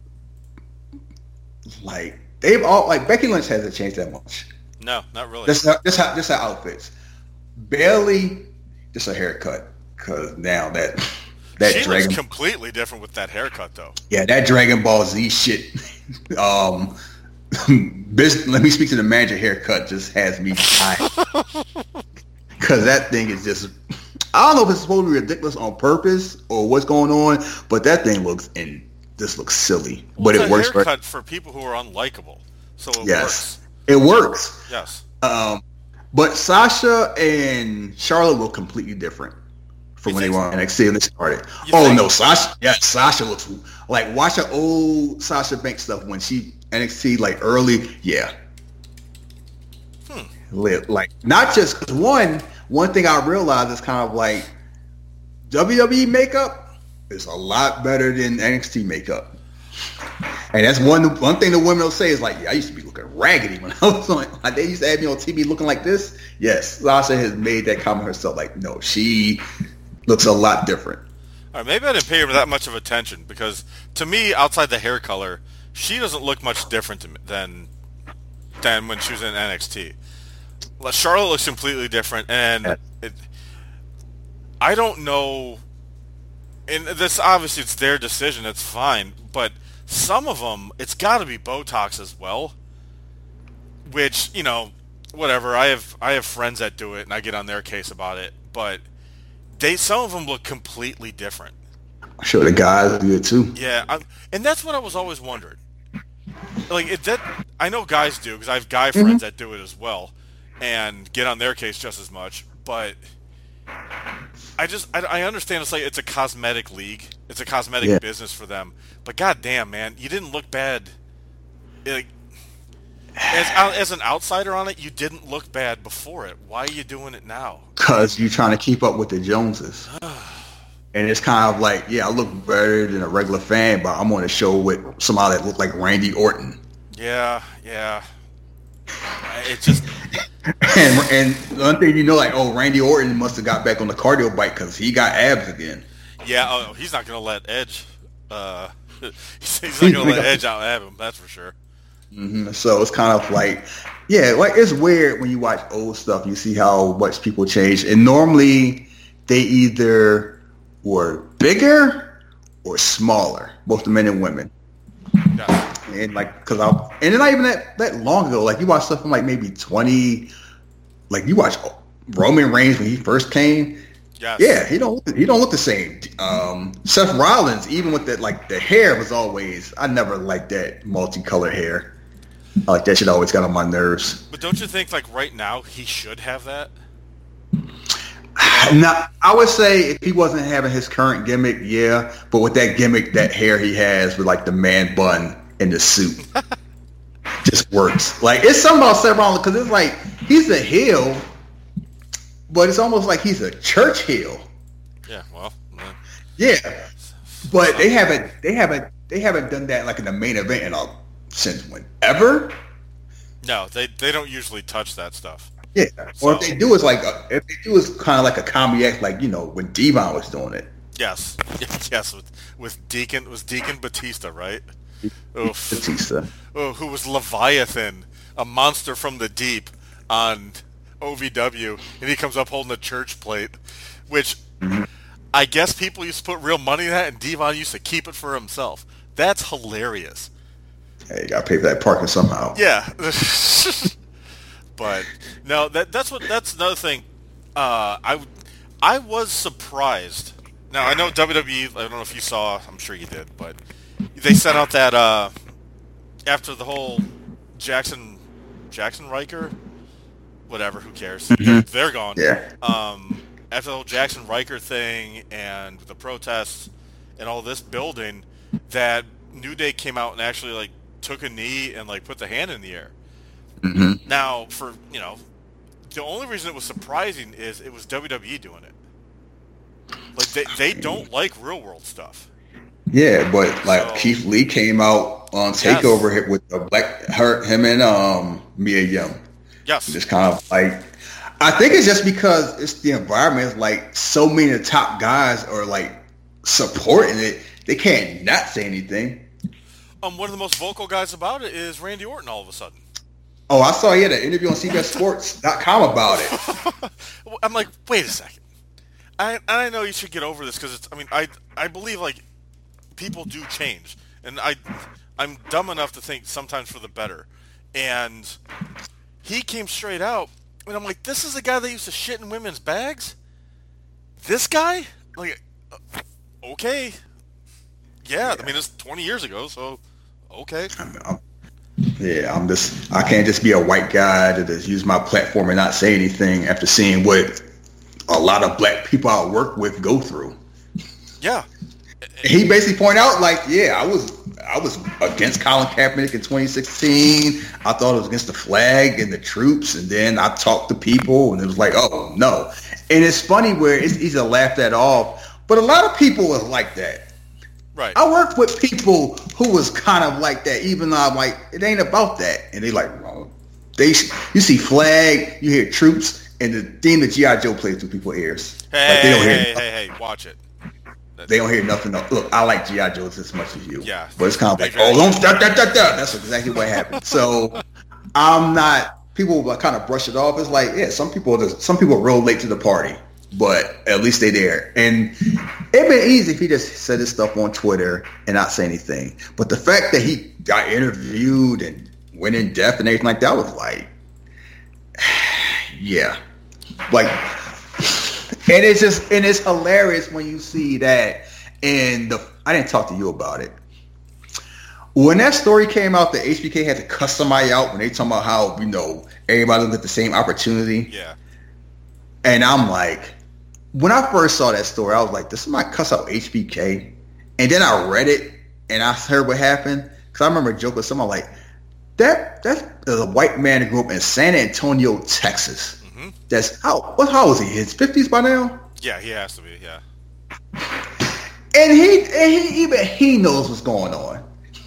like they've all like Becky Lynch hasn't changed that much. No, not really. Just just how just her outfits. Bayley, just a haircut, because now that that she Dragon looks completely different with that haircut though. Yeah, that Dragon Ball Z shit. um. This, let me speak to the manager haircut just has me dying because that thing is just I don't know if it's supposed to be ridiculous on purpose or what's going on, but that thing looks and this looks silly, well, but it's it a works haircut for, for people who are unlikable, so it yes works. It works. Yes. Um, but Sasha and Charlotte look completely different from you when they so? were on N X T when they started. You oh think? no, Sasha! Yeah, Sasha looks like watch her old Sasha Banks stuff when she. N X T like early, yeah. Hmm. Like not just because one one thing I realized is kind of like W W E makeup is a lot better than N X T makeup, and that's one one thing the women will say is like, yeah, I used to be looking raggedy when I was on. Like they used to have me on T V looking like this. Yes, Sasha has made that comment herself. Like, no, she looks a lot different. All right, maybe I didn't pay her that much of attention because to me, outside the hair color. She doesn't look much different to me than than when she was in N X T. Charlotte looks completely different, and it, I don't know. And this obviously it's their decision. It's fine, but some of them it's got to be Botox as well. Which you know, whatever. I have I have friends that do it, and I get on their case about it. But they some of them look completely different. I'm sure the guys do it too. Yeah, I'm, and that's what I was always wondering. Like it, that, I know guys do because I have guy friends mm-hmm. that do it as well, and get on their case just as much. But I just I, I understand it's like it's a cosmetic league, it's a cosmetic yeah. business for them. But goddamn, man, you didn't look bad. Like as as an outsider on it, you didn't look bad before it. Why are you doing it now? Because you're trying to keep up with the Joneses. And it's kind of like, yeah, I look better than a regular fan, but I'm on a show with somebody that looked like Randy Orton. Yeah, yeah. It just and and one thing you know, like, oh, Randy Orton must have got back on the cardio bike because he got abs again. Yeah, oh, he's not gonna let Edge. Uh, he's not gonna let Edge out ab him. That's for sure. Mm-hmm. So it's kind of like, yeah, like it's weird when you watch old stuff. You see how much people change, and normally they either were bigger or smaller, both the men and women. Yeah. And like, cause I, and it's not even that, that long ago. Like you watch stuff from like maybe twenty, like you watch Roman Reigns when he first came. Yes. Yeah, he don't he don't look the same. Um, Seth Rollins, even with that, like the hair was always. I never liked that multicolored hair. I like that shit always got on my nerves. But don't you think like right now he should have that? Now, I would say if he wasn't having his current gimmick, yeah. But with that gimmick, that hair he has with like the man bun and the suit, just works. Like it's something about Seth Rollins because it's like he's a heel, but it's almost like he's a church heel. Yeah, well, man. Yeah, but they haven't, they haven't, they haven't done that like in the main event in a, since whenever. No, they they don't usually touch that stuff. Yeah, so. Or if they do, it's like a, if they do, it's kind of like a comedy act, like you know when Devon was doing it. Yes, yes, with with Deacon was Deacon Batista, right? Oof. Batista. Oh, who was Leviathan, a monster from the deep on O V W, and he comes up holding a church plate, which mm-hmm. I guess people used to put real money in that, and Devon used to keep it for himself. That's hilarious. Hey, you gotta pay for that parking somehow. Yeah. But no, that that's what that's another thing. Uh, I I was surprised. Now I know W W E. I don't know if you saw. I'm sure you did, but they sent out that uh, after the whole Jackson Jackson Riker, whatever. Who cares? Mm-hmm. They're, they're gone. Yeah. Um, after the whole Jackson Riker thing and the protests and all this building, that New Day came out and actually like took a knee and like put the hand in the air. Mm-hmm. Now, for, you know, the only reason it was surprising is it was W W E doing it. Like, they, they don't like real world stuff. Yeah, but like So- Keith Lee came out on Takeover hit with the black her him and um Mia Yim. Yes. Just kind of like, I think it's just because it's the environment. It's like so many of the top guys are like supporting it. They can't not say anything. Um, one of the most vocal guys about it is Randy Orton all of a sudden. Oh, I saw he had an interview on C B S Sports dot com about it. I'm like, wait a second. I I know you should get over this because it's. I mean, I I believe like people do change, and I I'm dumb enough to think sometimes for the better. And he came straight out, and I'm like, this is the guy that used to shit in women's bags. This guy, like, uh, okay, yeah. I mean, it's twenty years ago, so okay. I'm, I'm, yeah, I'm just. I can't just be a white guy to just use my platform and not say anything after seeing what a lot of black people I work with go through. Yeah. He basically pointed out, like, yeah, I was I was against Colin Kaepernick in twenty sixteen. I thought it was against the flag and the troops, and then I talked to people, and it was like, oh no. And it's funny where it's easy to laugh that off, but a lot of people are like that. Right. I worked with people who was kind of like that, even though I'm like, it ain't about that, and they like, well, they you see flag, you hear troops, and the theme that G I. Joe plays through people's ears. Hey, Like, they don't hear hey, hey, hey, watch it. They don't hear nothing. Else. Look, I like G I. Joe as much as you. Yeah. But it's kind of Big like, fan. oh, don't da, da, da, da. That's exactly what happened. So I'm not, people will kind of brush it off. It's like, yeah, some people just, some people are real late to the party, but at least they there. And it'd been easy if he just said his stuff on Twitter and not say anything. But the fact that he got interviewed and went in depth and everything like that was like, yeah. Like, and it's just, and it's hilarious when you see that. And the, I didn't talk to you about it. When that story came out, that H B K had to cuss somebody out when they talking about how, you know, everybody looked at the same opportunity. Yeah. And I'm like, when I first saw that story, I was like, this somebody cuss out H B K? And then I read it and I heard what happened. Because I remember joking with someone like, that that's a white man who grew up in San Antonio, Texas. Mm-hmm. That's how, what, how old is he? His fifties by now? Yeah, he has to be, yeah. And he, and he, even he knows what's going on.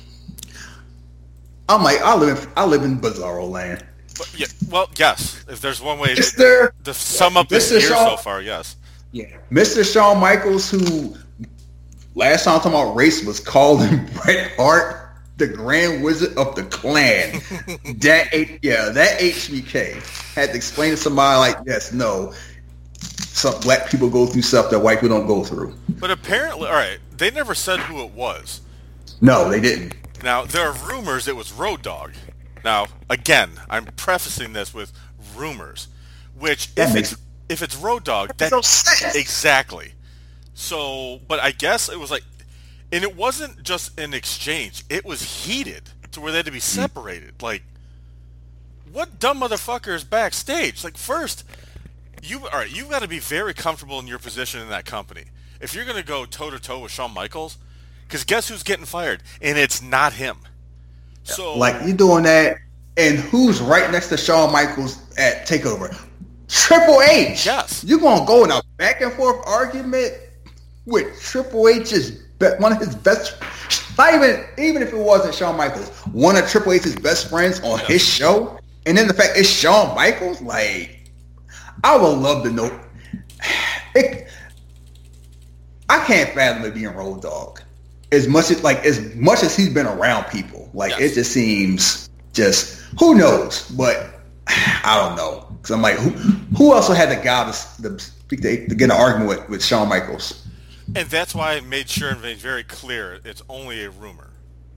I'm like, I live, in, I live in Bizarro land. But, yeah, well, yes. If there's one way to, Mister to sum up this Mister year Shawn- so far, yes. Yeah, Mister Shawn Michaels, who last time talking about race was calling Bret Hart the Grand Wizard of the Clan. that H- yeah, that H B K had to explain to somebody like, yes, no, some black people go through stuff that white people don't go through. But apparently, all right, they never said who it was. No, they didn't. Now, there are rumors it was Road Dogg. Now, again, I'm prefacing this with rumors, which That if makes- it's if it's Road Dogg, that no sense. exactly. So, but I guess it was like, and it wasn't just an exchange; it was heated to where they had to be separated. Like, what dumb motherfucker is backstage? Like, first, you all right? You've got to be very comfortable in your position in that company. If you're going to go toe to toe with Shawn Michaels, because guess who's getting fired? And it's not him. So, Like, you doing that, and who's right next to Shawn Michaels at TakeOver? Triple H. Yes. You're going to go in a back and forth argument with Triple H's, be- one of his best, not even, even if it wasn't Shawn Michaels, one of Triple H's best friends on Yes. his show, and then the fact it's Shawn Michaels, like, I would love to know. It, I can't fathom it being Road Dogg. As much as like as much as he's been around people, like Yes. it just seems just who knows. But I don't know because I'm like, who who also had the guy to, to speak to, to get an argument with, with Shawn Michaels? and that's why I made sure and made very clear it's only a rumor.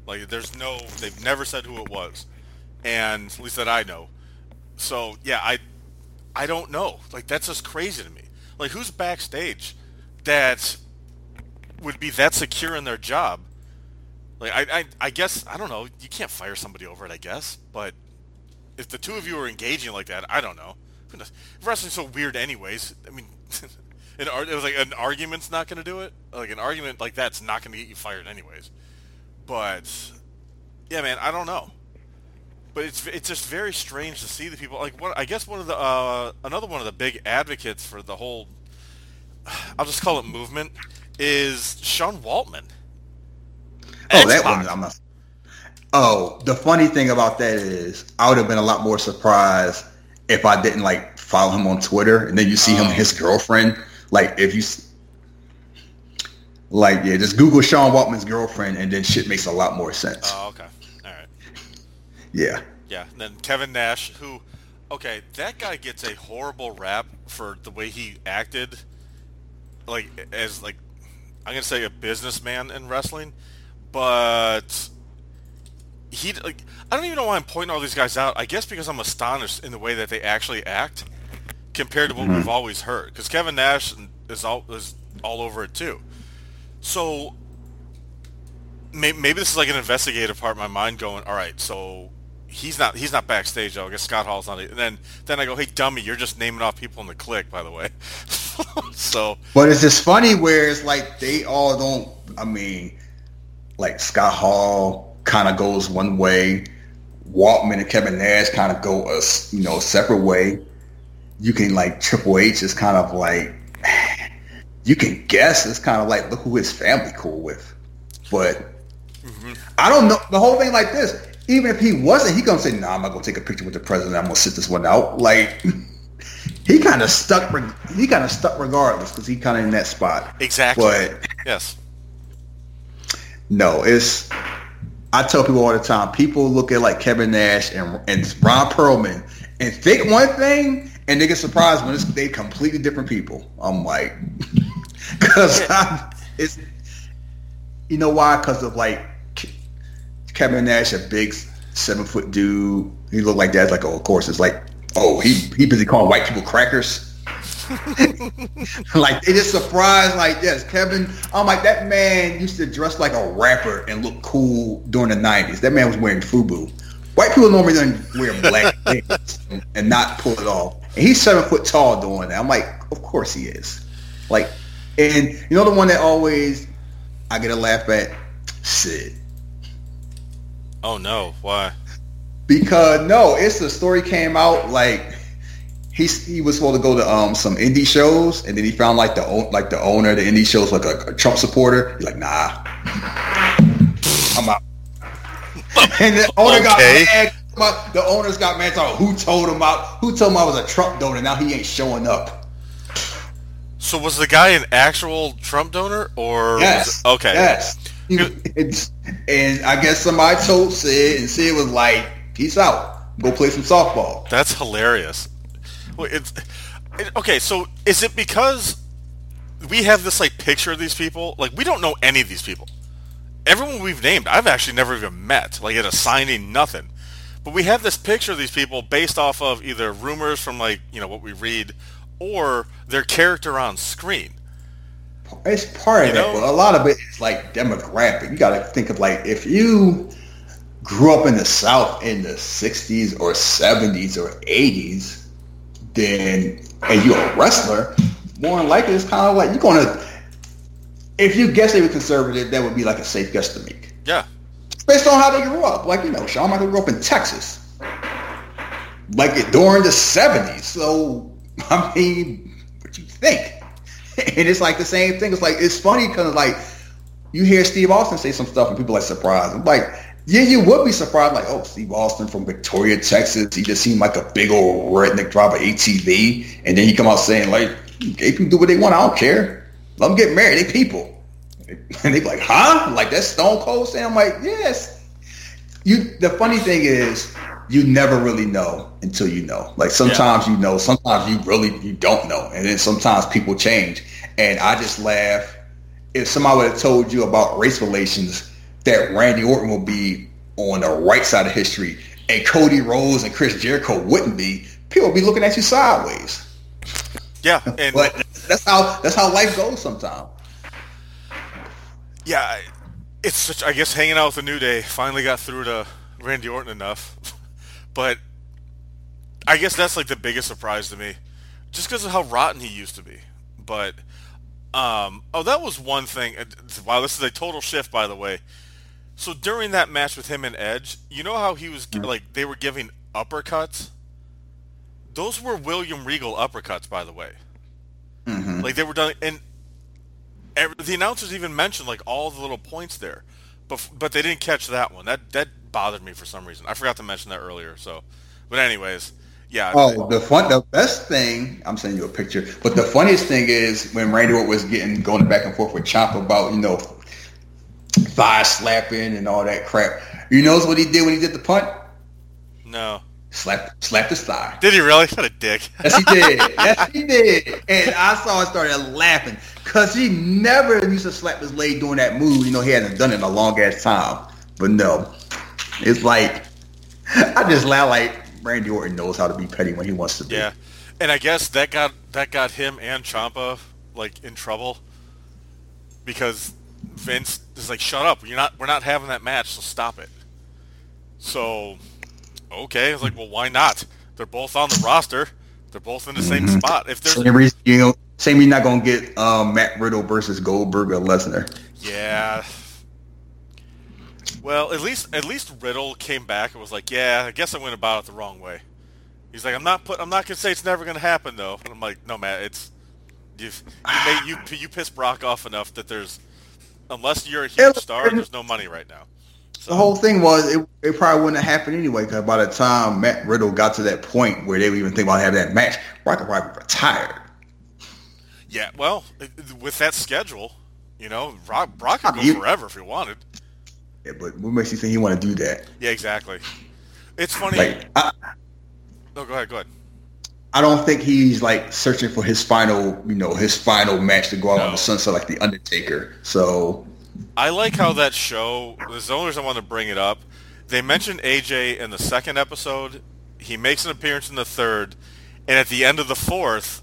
Like, there's no, they've never said who it was, and at least that I know. So yeah, I, I don't know. Like, that's just crazy to me. Like, who's backstage that would be that secure in their job? Like, I, I, I guess I don't know. You can't fire somebody over it, I guess. But if the two of you are engaging like that, I don't know. Who knows? Wrestling's so weird, anyways. I mean, an, it was like an argument's not going to do it. Like, an argument like that's not going to get you fired, anyways. But yeah, man, I don't know. But it's it's just very strange to see the people. Like, what I guess one of the uh, another one of the big advocates for the whole, I'll just call it movement, is Sean Waltman. Oh, that one I'm not. Oh, the funny thing about that is I would have been a lot more surprised if I didn't like follow him on Twitter, and then you see him and his girlfriend. Like, if you, like, yeah, just Google Sean Waltman's girlfriend, and then shit makes a lot more sense. Oh, okay, all right. Yeah. Yeah. And then Kevin Nash, who, okay, that guy gets a horrible rap for the way he acted, like as like I'm gonna say a businessman in wrestling, but. He like I don't even know why I'm pointing all these guys out. I guess because I'm astonished in the way that they actually act compared to what mm-hmm. we've always heard. Because Kevin Nash is all is all over it too. So maybe, maybe this is like an investigative part of my mind going, all right, so he's not he's not backstage though. I guess Scott Hall's not. And then then I go, hey dummy, you're just naming off people in the clique, by the way. So, but it's just funny where it's like they all don't. I mean, like Scott Hall kind of goes one way. Waltman and Kevin Nash kind of go a you know separate way. You can like Triple H is kind of like you can guess it's kind of like look who his family cool with, but mm-hmm. I don't know the whole thing like this. Even if he wasn't, he gonna say, "Nah, I'm not gonna take a picture with the president. I'm gonna sit this one out." Like he kind of stuck. He kind of stuck regardless because he kind of in that spot. Exactly. But yes. No, it's. I tell people all the time, people look at like Kevin Nash and, and Ron Perlman and think one thing and they get surprised when it's they completely different people. I'm like, because it's, you know why? Because of like Kevin Nash, a big seven foot dude. He looked like that. Like, oh, of course, it's like, oh, he he busy calling white people crackers. Like they just surprised, like yes, Kevin. I'm like that man used to dress like a rapper and look cool during the nineties. That man was wearing FUBU. White people normally don't wear black things and not pull it off. And he's seven foot tall doing that. I'm like, of course he is. Like, and you know the one that always I get a laugh at, Sid. Oh no, why? Because no, it's the story came out like. He, he was supposed to go to um, some indie shows, and then he found like the like the owner of the indie shows like a, a Trump supporter. He's like, nah, I'm out. And the owner okay. got mad. The owners got mad. Talking, who told him out? Who told him I was a Trump donor? Now he ain't showing up. So was the guy an actual Trump donor, or yes? Was it, okay, yes. He, it's, and I guess somebody told Sid, and Sid was like, "Peace out. Go play some softball." That's hilarious. Well, it's it, okay. So is it because we have this like picture of these people? Like we don't know any of these people. Everyone we've named, I've actually never even met. Like at a signing, nothing. But we have this picture of these people based off of either rumors from like you know what we read, or their character on screen. It's part of you know? it, but a lot of it is like demographic. You got to think of like if you grew up in the South in the sixties or seventies or eighties. Then, and you're a wrestler, more than likely it's kind of like you're going to, if you guess they were conservative, that would be like a safe guess to make. Yeah. Based on how they grew up. Like, you know, Shawn Michaels grew up in Texas. Like during the seventies. So, I mean, what you think? And it's like the same thing. It's like, it's funny because like, you hear Steve Austin say some stuff and people are like surprised. I'm like, yeah, you would be surprised, like, oh, Steve Austin from Victoria, Texas. He just seemed like a big old redneck driver A T V. And then he come out saying, like, gay people do what they want. I don't care. Let them get married. They people. And they be like, huh? Like, that's Stone Cold saying? I'm like, yes. You. The funny thing is, you never really know until you know. Like, sometimes yeah. you know. Sometimes you really, you don't know. And then sometimes people change. And I just laugh. If somebody would have told you about race relations that Randy Orton will be on the right side of history and Cody Rhodes and Chris Jericho wouldn't be, people will be looking at you sideways. Yeah, and but that's how that's how life goes sometimes. Yeah, it's such. I guess hanging out with the New Day finally got through to Randy Orton enough, but I guess that's like the biggest surprise to me, just because of how rotten he used to be. But um, oh, that was one thing. Wow, this is a total shift, by the way. So during that match with him and Edge, you know how he was like they were giving uppercuts. Those were William Regal uppercuts, by the way. Mm-hmm. Like they were done, and every, the announcers even mentioned like all the little points there, but but they didn't catch that one. That that bothered me for some reason. I forgot to mention that earlier. So, but anyways, yeah. Oh, the fun, the best thing. I'm sending you a picture, but the funniest thing is when Randy Orton was getting going back and forth with Ciampa about you know thigh slapping and all that crap. You know what he did when he did the punt? No. Slapped, slapped his thigh. Did he really? What a dick. Yes, he did. Yes, he did. And I saw and started laughing because he never used to slap his leg doing that move. You know, he hadn't done it in a long ass time. But no, it's like I just laugh like Randy Orton knows how to be petty when he wants to be. Yeah, and I guess that got that got him and Ciampa like in trouble because Vince is like, "Shut up! You're not. We're not having that match. So stop it." So. Okay, I was like, well, why not? They're both on the roster. They're both in the same mm-hmm. spot. If there's same reason, you know, same reason, not gonna get um, Matt Riddle versus Goldberg or Lesnar. Yeah. Well, at least at least Riddle came back and was like, yeah, I guess I went about it the wrong way. He's like, I'm not put. I'm not gonna say it's never gonna happen though. And I'm like, no, Matt, it's you. You made, you you pissed Brock off enough that there's unless you're a huge star, there's no money right now. The whole thing was it, it probably wouldn't have happened anyway because by the time Matt Riddle got to that point where they would even think about having that match, Brock would probably retired. Yeah, well, with that schedule, you know, Brock, Brock could go he, forever if he wanted. Yeah, but what makes you think he want to do that? Yeah, exactly. It's funny. Like, I, no, go ahead, go ahead. I don't think he's like searching for his final, you know, his final match to go out no. on the sunset like the Undertaker. So. I like how that show, this is the only reason I want to bring it up, they mentioned A J in the second episode, he makes an appearance in the third, and at the end of the fourth,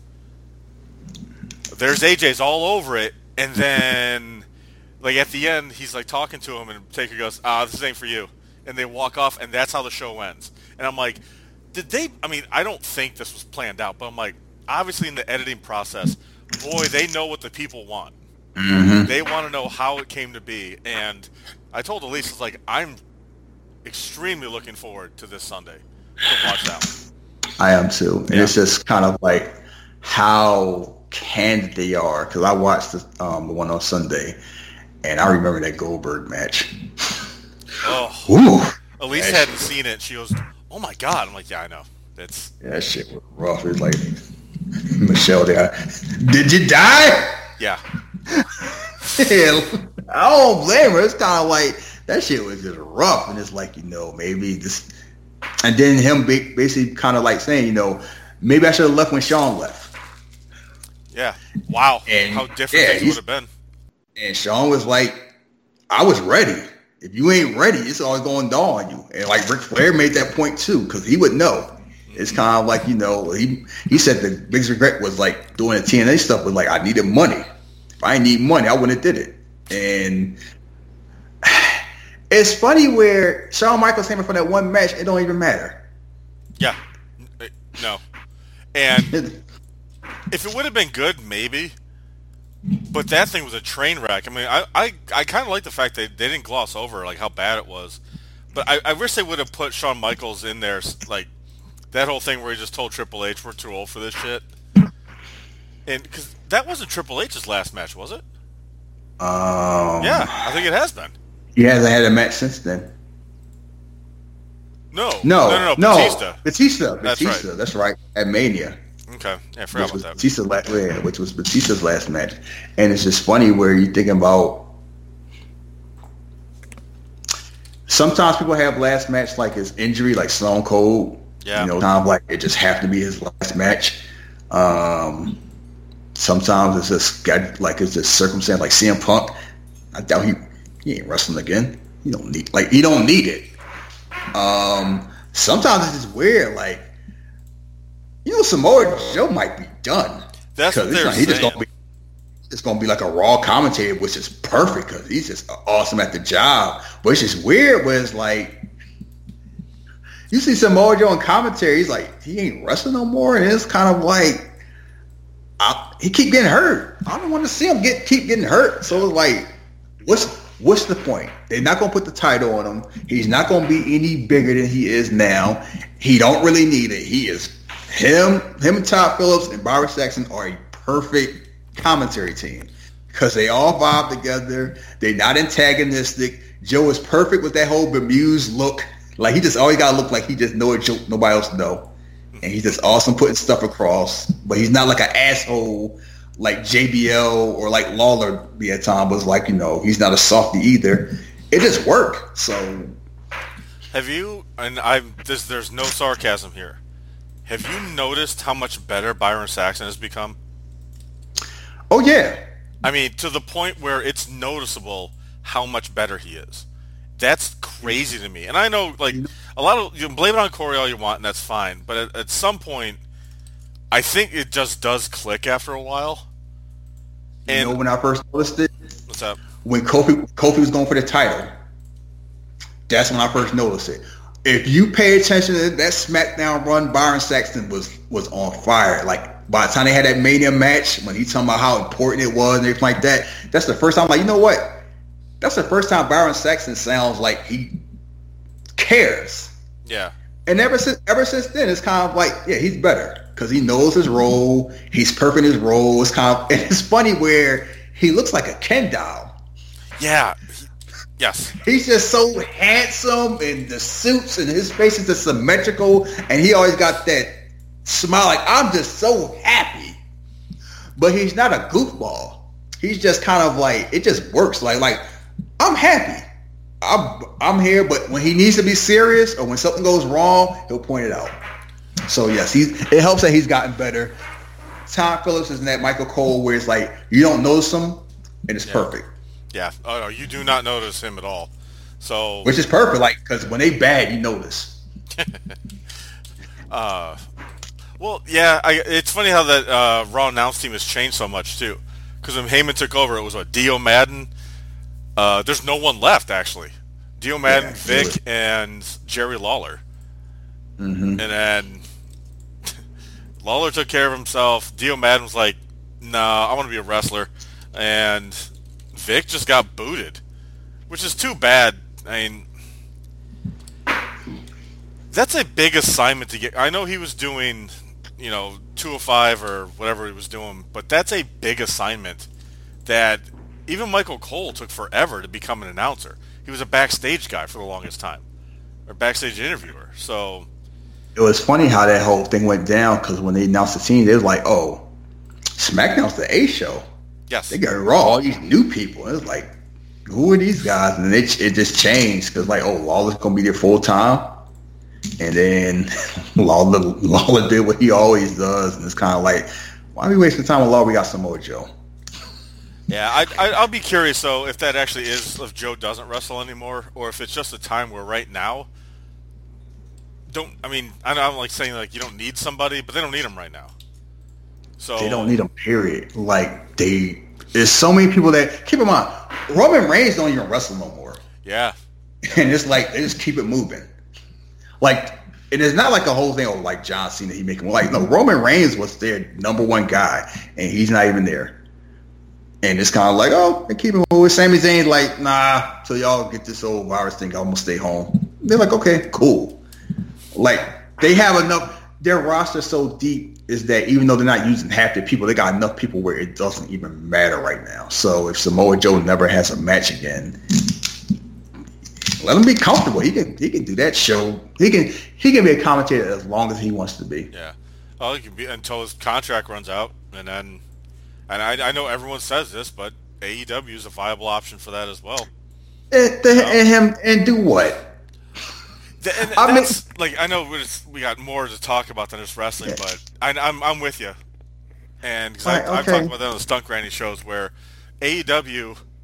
there's A J's all over it, and then, like, at the end, he's, like, talking to him, and Taker goes, ah, this ain't for you, and they walk off, and that's how the show ends. And I'm like, did they, I mean, I don't think this was planned out, but I'm like, obviously in the editing process, boy, they know what the people want. Mm-hmm. They want to know how it came to be, and I told Elise, it's like, I'm extremely looking forward to this Sunday to watch that one. I am too, and yeah. It's just kind of like how candid they are, because I watched the, um, the one on Sunday, and I remember that Goldberg match. Oh, Ooh, Elise hadn't shit. seen it. She goes, oh my God. I'm like, yeah, I know. It's yeah, that shit was rough. It was like, Michelle there, did you die? Yeah. Yeah, I don't blame her. It's kind of like that shit was just rough, and it's like, you know, maybe this, and then him basically kind of like saying, you know, maybe I should have left when Shawn left. Yeah. Wow. And how different yeah, things would have been. And Shawn was like, I was ready. If you ain't ready, it's always going to dawn on you. And like Ric Flair made that point too, because he would know. It's kind of like, you know, he he said the biggest regret was like doing the T N A stuff was like, I needed money. If I didn't need money, I wouldn't have did it. And it's funny where Shawn Michaels came in for that one match, it don't even matter. Yeah. No. And if it would have been good, maybe. But that thing was a train wreck. I mean, I I, I kind of like the fact that they didn't gloss over like how bad it was. But I, I wish they would have put Shawn Michaels in there, like that whole thing where he just told Triple H we're too old for this shit. And because that wasn't Triple H's last match, was it? Um, yeah, I think it has been. He hasn't had a match since then. No, no, no, no, no. Batista. No, Batista. That's Batista. right. That's right. At Mania. Okay, yeah, I forgot which about was that. Batista's last, yeah, which was Batista's last match, and it's just funny where you're thinking about. Sometimes people have last match like his injury, like Stone Cold. Yeah. You know, kind of like it just have to be his last match. Um, sometimes it's just like it's just circumstance, like C M Punk. I doubt he he ain't wrestling again. You don't need like you don't need it. Um, sometimes it's just weird. Like you know, Samoa Joe might be done. That's what they're not, saying. He just gonna be, it's gonna be like a Raw commentator, which is perfect because he's just awesome at the job. But it's just weird. Where it's like you see Samoa Joe in commentary, he's like he ain't wrestling no more, and it's kind of like I, he keep getting hurt. I don't want to see him get keep getting hurt. So it's like, what's what's the point? They're not gonna put the title on him. He's not gonna be any bigger than he is now. He don't really need it. He is him. Him and Todd Phillips and Byron Saxton are a perfect commentary team because they all vibe together. They're not antagonistic. Joe is perfect with that whole bemused look. Like he just always gotta look like he just know a joke nobody else know. And he's just awesome putting stuff across. But he's not like an asshole like J B L or like Lawler be at times. Was like, you know, he's not a softie either. It just worked. So have you, and I'm this there's no sarcasm here. Have you noticed how much better Byron Saxton has become? Oh yeah. I mean, to the point where it's noticeable how much better he is. That's crazy to me. And I know, like, a lot of, you can blame it on Corey all you want, and that's fine. But at, at some point, I think it just does click after a while. And you know when I first noticed it? What's up? When Kofi, Kofi was going for the title. That's when I first noticed it. If you pay attention to that SmackDown run, Byron Saxton was, was on fire. Like, by the time they had that Mania match, when he talking about how important it was and everything like that, that's the first time I'm like, you know what? That's the first time Byron Saxton sounds like he cares. Yeah. And ever since ever since then, it's kind of like, yeah, he's better because he knows his role. He's perfect in his role. It's kind of, and it's funny where he looks like a Ken doll. Yeah. Yes. He's just so handsome, and the suits and his face is just symmetrical, and he always got that smile like, I'm just so happy. But he's not a goofball. He's just kind of like, it just works. Like, like I'm happy. I'm, I'm here, but when he needs to be serious or when something goes wrong, he'll point it out. So, yes, he's, it helps that he's gotten better. Tom Phillips is in that Michael Cole where it's like, you don't notice him, and it's yeah. perfect. Yeah. Oh, no, you do not notice him at all. So, which is perfect, like, because when they bad, you notice. uh, well, yeah, I, it's funny how that uh, Raw announce team has changed so much, too. Because when Heyman took over, it was what, Dio Madden? Uh, there's no one left, actually. Dio Madden, yeah, Vic, really. And Jerry Lawler. Mm-hmm. And then Lawler took care of himself. Dio Madden was like, nah, I want to be a wrestler. And Vic just got booted, which is too bad. I mean, that's a big assignment to get. I know he was doing, you know, two oh five or whatever he was doing, but that's a big assignment that even Michael Cole took forever to become an announcer. He was a backstage guy for the longest time, or backstage interviewer. So it was funny how that whole thing went down because when they announced the team, they was like, "Oh, SmackDown's the A show." Yes, they got Raw, all these new people. It was like, who are these guys? And it it just changed because like, oh, Lawler's gonna be there full time. And then Lawler, Lawler did what he always does, and it's kind of like, why are we wasting time with Lawler? We got Samoa Joe. Yeah, I, I, I'll be curious, though, if that actually is, if Joe doesn't wrestle anymore, or if it's just a time where right now, don't, I mean, I know I'm like saying, like, you don't need somebody, but they don't need him right now. So they don't need him, period. Like, they, there's so many people that, keep in mind, Roman Reigns don't even wrestle no more. Yeah. And it's like, they just keep it moving. Like, it is not like a whole thing of like John Cena, he making, like, no, Roman Reigns was their number one guy, and he's not even there. And it's kind of like, oh, they keep it moving. Sami Zayn's like, nah, till y'all get this old virus thing, I'm going to stay home. They're like, okay, cool. Like, they have enough, their roster so deep is that even though they're not using half the people, they got enough people where it doesn't even matter right now. So if Samoa Joe never has a match again, let him be comfortable. He can he can do that show. He can he can be a commentator as long as he wants to be. Yeah. Well, he can be until his contract runs out, and then, and I, I know everyone says this, but A E W is a viable option for that as well. And, the, so, and him and do what? The, and I that's, mean, like I know we got more to talk about than just wrestling, yeah. but I, I'm I'm with you. And because right, I've okay. talked about that on the Stunt Granny shows where A E W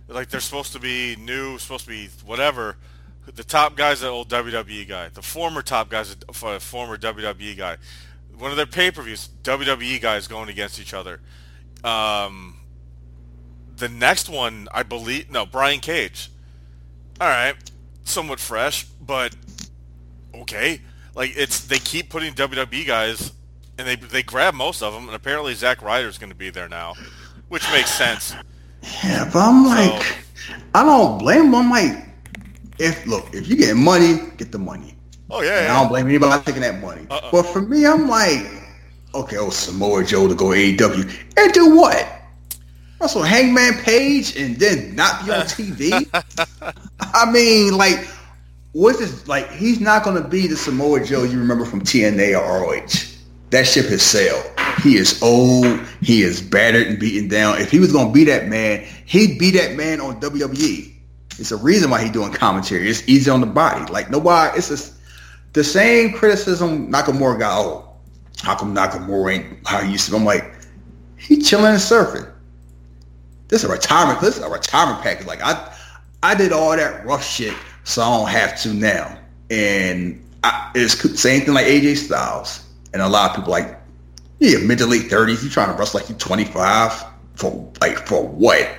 like they're supposed to be new, supposed to be whatever. The top guy's an old W W E guy. The former top guy's a former W W E guy. One of their pay-per-views, W W E guys going against each other. Um, the next one, I believe, no, Brian Cage. All right, somewhat fresh, but okay. Like it's they keep putting W W E guys, and they they grab most of them, and apparently Zack Ryder's going to be there now, which makes sense. Yeah, but I'm like, so, I don't blame them. I'm like, if look, if you get money, get the money. Oh yeah, yeah. I don't blame anybody taking that money. Uh-uh. But for me, I'm like, okay, oh Samoa Joe to go A E W and do what? Also, Hangman Page and then not be on T V. I mean, like, what's this? Like, he's not going to be the Samoa Joe you remember from T N A or R O H. That ship has sailed. He is old. He is battered and beaten down. If he was going to be that man, he'd be that man on W W E. It's a reason why he's doing commentary. It's easy on the body. Like, nobody, it's just the same criticism Nakamura got. Oh, how come Nakamura ain't how he used to be? I'm like, he chilling and surfing. This is a retirement. This is a retirement package. Like, I I did all that rough shit, so I don't have to now. And I, it's the same thing like A J Styles. And a lot of people like, yeah, mid to late thirties, you trying to wrestle like you twenty-five for like for what?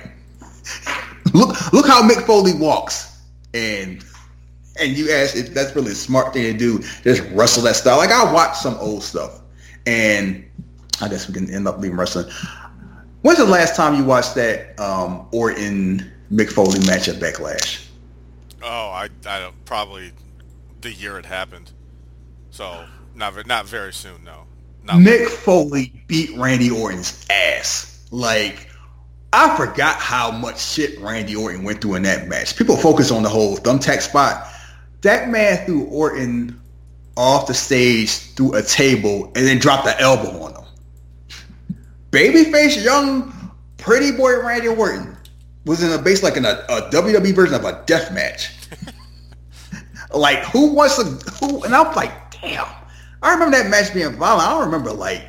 look look how Mick Foley walks, and and you ask if that's really a smart thing to do, just wrestle that style. Like I watch some old stuff, and I guess we can end up leaving wrestling. When's the last time you watched that um, Orton Mick Foley match at Backlash? Oh, I I don't, probably the year it happened, so. Not not very soon, no. Not Mick Foley beat Randy Orton's ass. Like, I forgot how much shit Randy Orton went through in that match. People focus on the whole thumbtack spot. That man threw Orton off the stage through a table and then dropped the elbow on him. Babyface, young, pretty boy Randy Orton was in a base like in a, a W W E version of a death match. Like, who wants to... Who? And I'm like, damn. I remember that match being violent. I don't remember, like,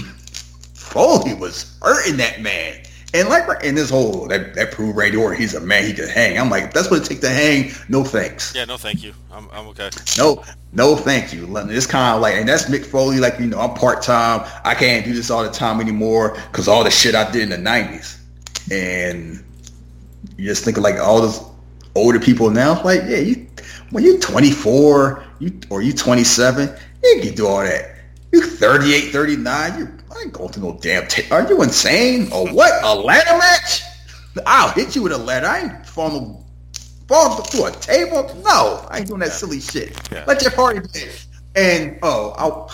Foley was hurting that man. And, like, in this whole, that, that proved Randy Orton, he's a man, he can hang. I'm like, if that's what it takes to hang, no thanks. Yeah, no thank you. I'm I'm okay. No, no thank you. It's kind of like, and that's Mick Foley, like, you know, I'm part-time. I can't do this all the time anymore because all the shit I did in the nineties. And you just think of, like, all those older people now. Like, yeah, you when you're twenty-four you or you twenty-seven, you can do all that. You thirty-eight, thirty-nine, you I ain't going to no damn t- are you insane? Or what? A ladder match? I'll hit you with a ladder. I ain't falling falling through a table. No, I ain't doing that yeah. silly shit. Yeah. Let Jeff Hardy do it. And oh, I'll,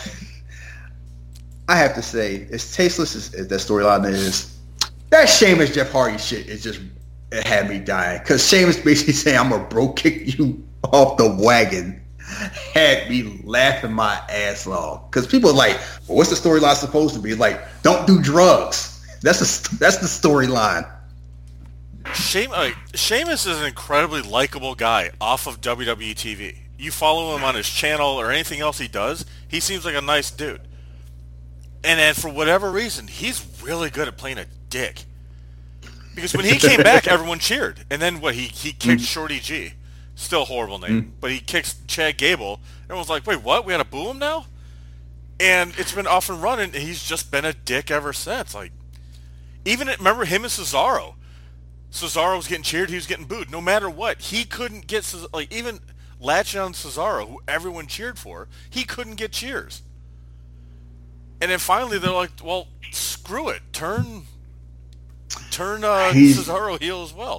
I have to say, as tasteless as, as that storyline is, that Sheamus Jeff Hardy shit is just it had me dying. Because Sheamus basically saying I'm gonna bro kick you off the wagon had me laughing my ass off. Because people are like, well, what's the storyline supposed to be? Like, don't do drugs. That's the that's the storyline. Sheamus, uh, Sheamus is an incredibly likable guy off of W W E T V. You follow him on his channel or anything else he does, he seems like a nice dude. And then for whatever reason, he's really good at playing a dick. Because when he came back, everyone cheered. And then what? He he kicked mm. Shorty G. Still a horrible name. Mm. But he kicks Chad Gable. Everyone's like, wait, what? We got to boo him now? And it's been off and running, and he's just been a dick ever since. Like, even, remember him and Cesaro? Cesaro was getting cheered, he was getting booed. No matter what, he couldn't get, like, even latching on Cesaro, who everyone cheered for, he couldn't get cheers. And then finally they're like, well, screw it. Turn turn uh, Cesaro heel as well.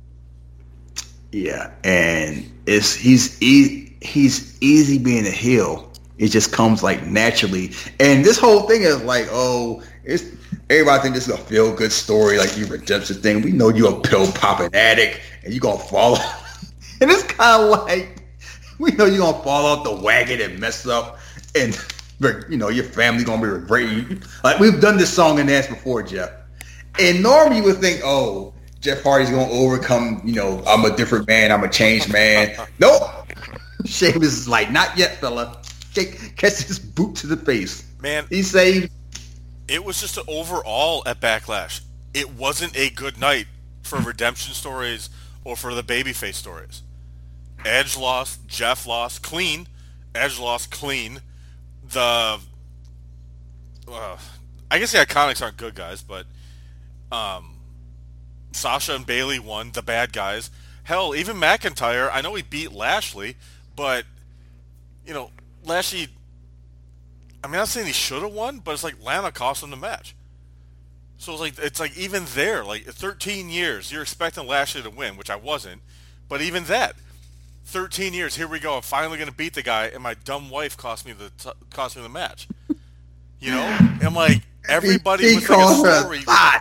Yeah, and it's he's e- he's easy being a heel. It just comes like naturally. And this whole thing is like, oh, it's everybody think this is a feel good story, like you redemption thing. We know you're a pill popping addict and you're gonna fall off. And it's kinda like we know you're gonna fall off the wagon and mess up and you know your family gonna be regretting you. Like we've done this song and dance before, Jeff. And normally you would think, oh, Jeff Hardy's gonna overcome, you know, I'm a different man, I'm a changed man. Nope. Sheamus is like, not yet, fella. Catch his boot to the face. Man, he saved. It was just an overall at Backlash. It wasn't a good night for redemption stories or for the babyface stories. Edge lost, Jeff lost, clean. Edge lost, clean. The, uh, I guess the Iconics aren't good guys, but um, Sasha and Bayley won, the bad guys. Hell, even McIntyre, I know he beat Lashley, but, you know, Lashley, I mean, I'm not saying he should have won, but it's like Lana cost him the match. So it's like, it's like even there, like thirteen years, you're expecting Lashley to win, which I wasn't, but even that, thirteen years, here we go, I'm finally going to beat the guy, and my dumb wife cost me the t- cost me the match. You know? And like, everybody he was like a story.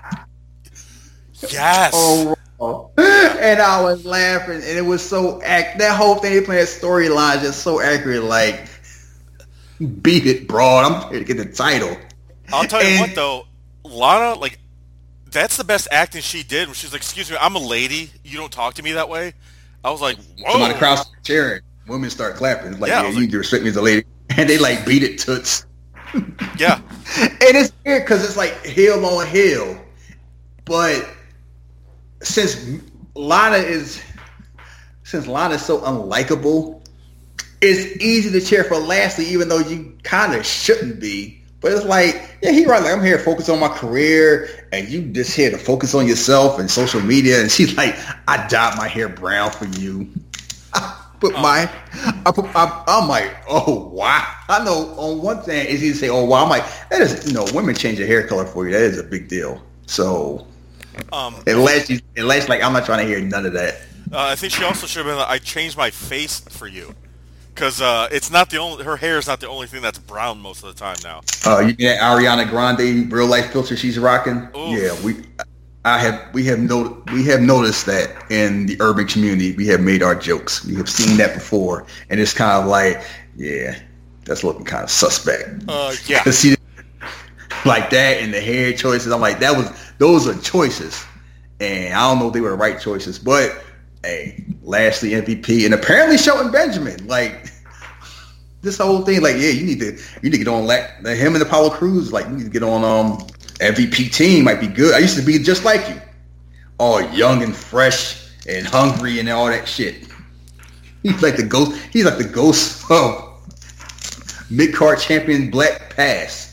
Yes. Oh, and I was laughing, and it was so act. That whole thing they playing storyline just so accurate. Like, beat it, broad. I'm here to get the title. I'll tell you and, what, though, Lana, like, that's the best acting she did. When she's like, "Excuse me, I'm a lady. You don't talk to me that way." I was like, "Whoa!" Some of the crowd started cheering. Women start clapping. It's like, yeah, yeah, you like, need to respect me as a lady. And they like beat it toots. Yeah. And it's weird because it's like heel on heel, but since Lana is since Lana is so unlikable, it's easy to cheer for Lashley, even though you kind of shouldn't be. But it's like, yeah, he right. Like, I'm here to focus on my career, and you just here to focus on yourself and social media. And she's like, I dyed my hair brown for you. I put oh. my, I put, I, I'm like, oh wow. I know on one thing it's easy to say, oh wow. I'm like, that is, you know, women change their hair color for you. That is a big deal. So. Um, unless you, unless like I'm not trying to hear none of that. Uh, I think she also should have been like, I changed my face for you, because uh, it's not the only. Her hair is not the only thing that's brown most of the time now. Oh, uh, you mean that Ariana Grande real life filter she's rocking? Oof. Yeah, we, I have, we have no, we have noticed that in the urban community. We have made our jokes. We have seen that before, and it's kind of like, yeah, that's looking kind of suspect. Uh, yeah. She, like that and the hair choices. I'm like, that was those are choices, and I don't know if they were the right choices, but hey, Lashley M V P and apparently Shelton Benjamin. Like this whole thing, like yeah, you need to you need to get on like him and Apollo Crews. Like you need to get on um M V P team might be good. I used to be just like you, all young and fresh and hungry and all that shit. He's like the ghost. He's like the ghost of mid card champion Black Pass.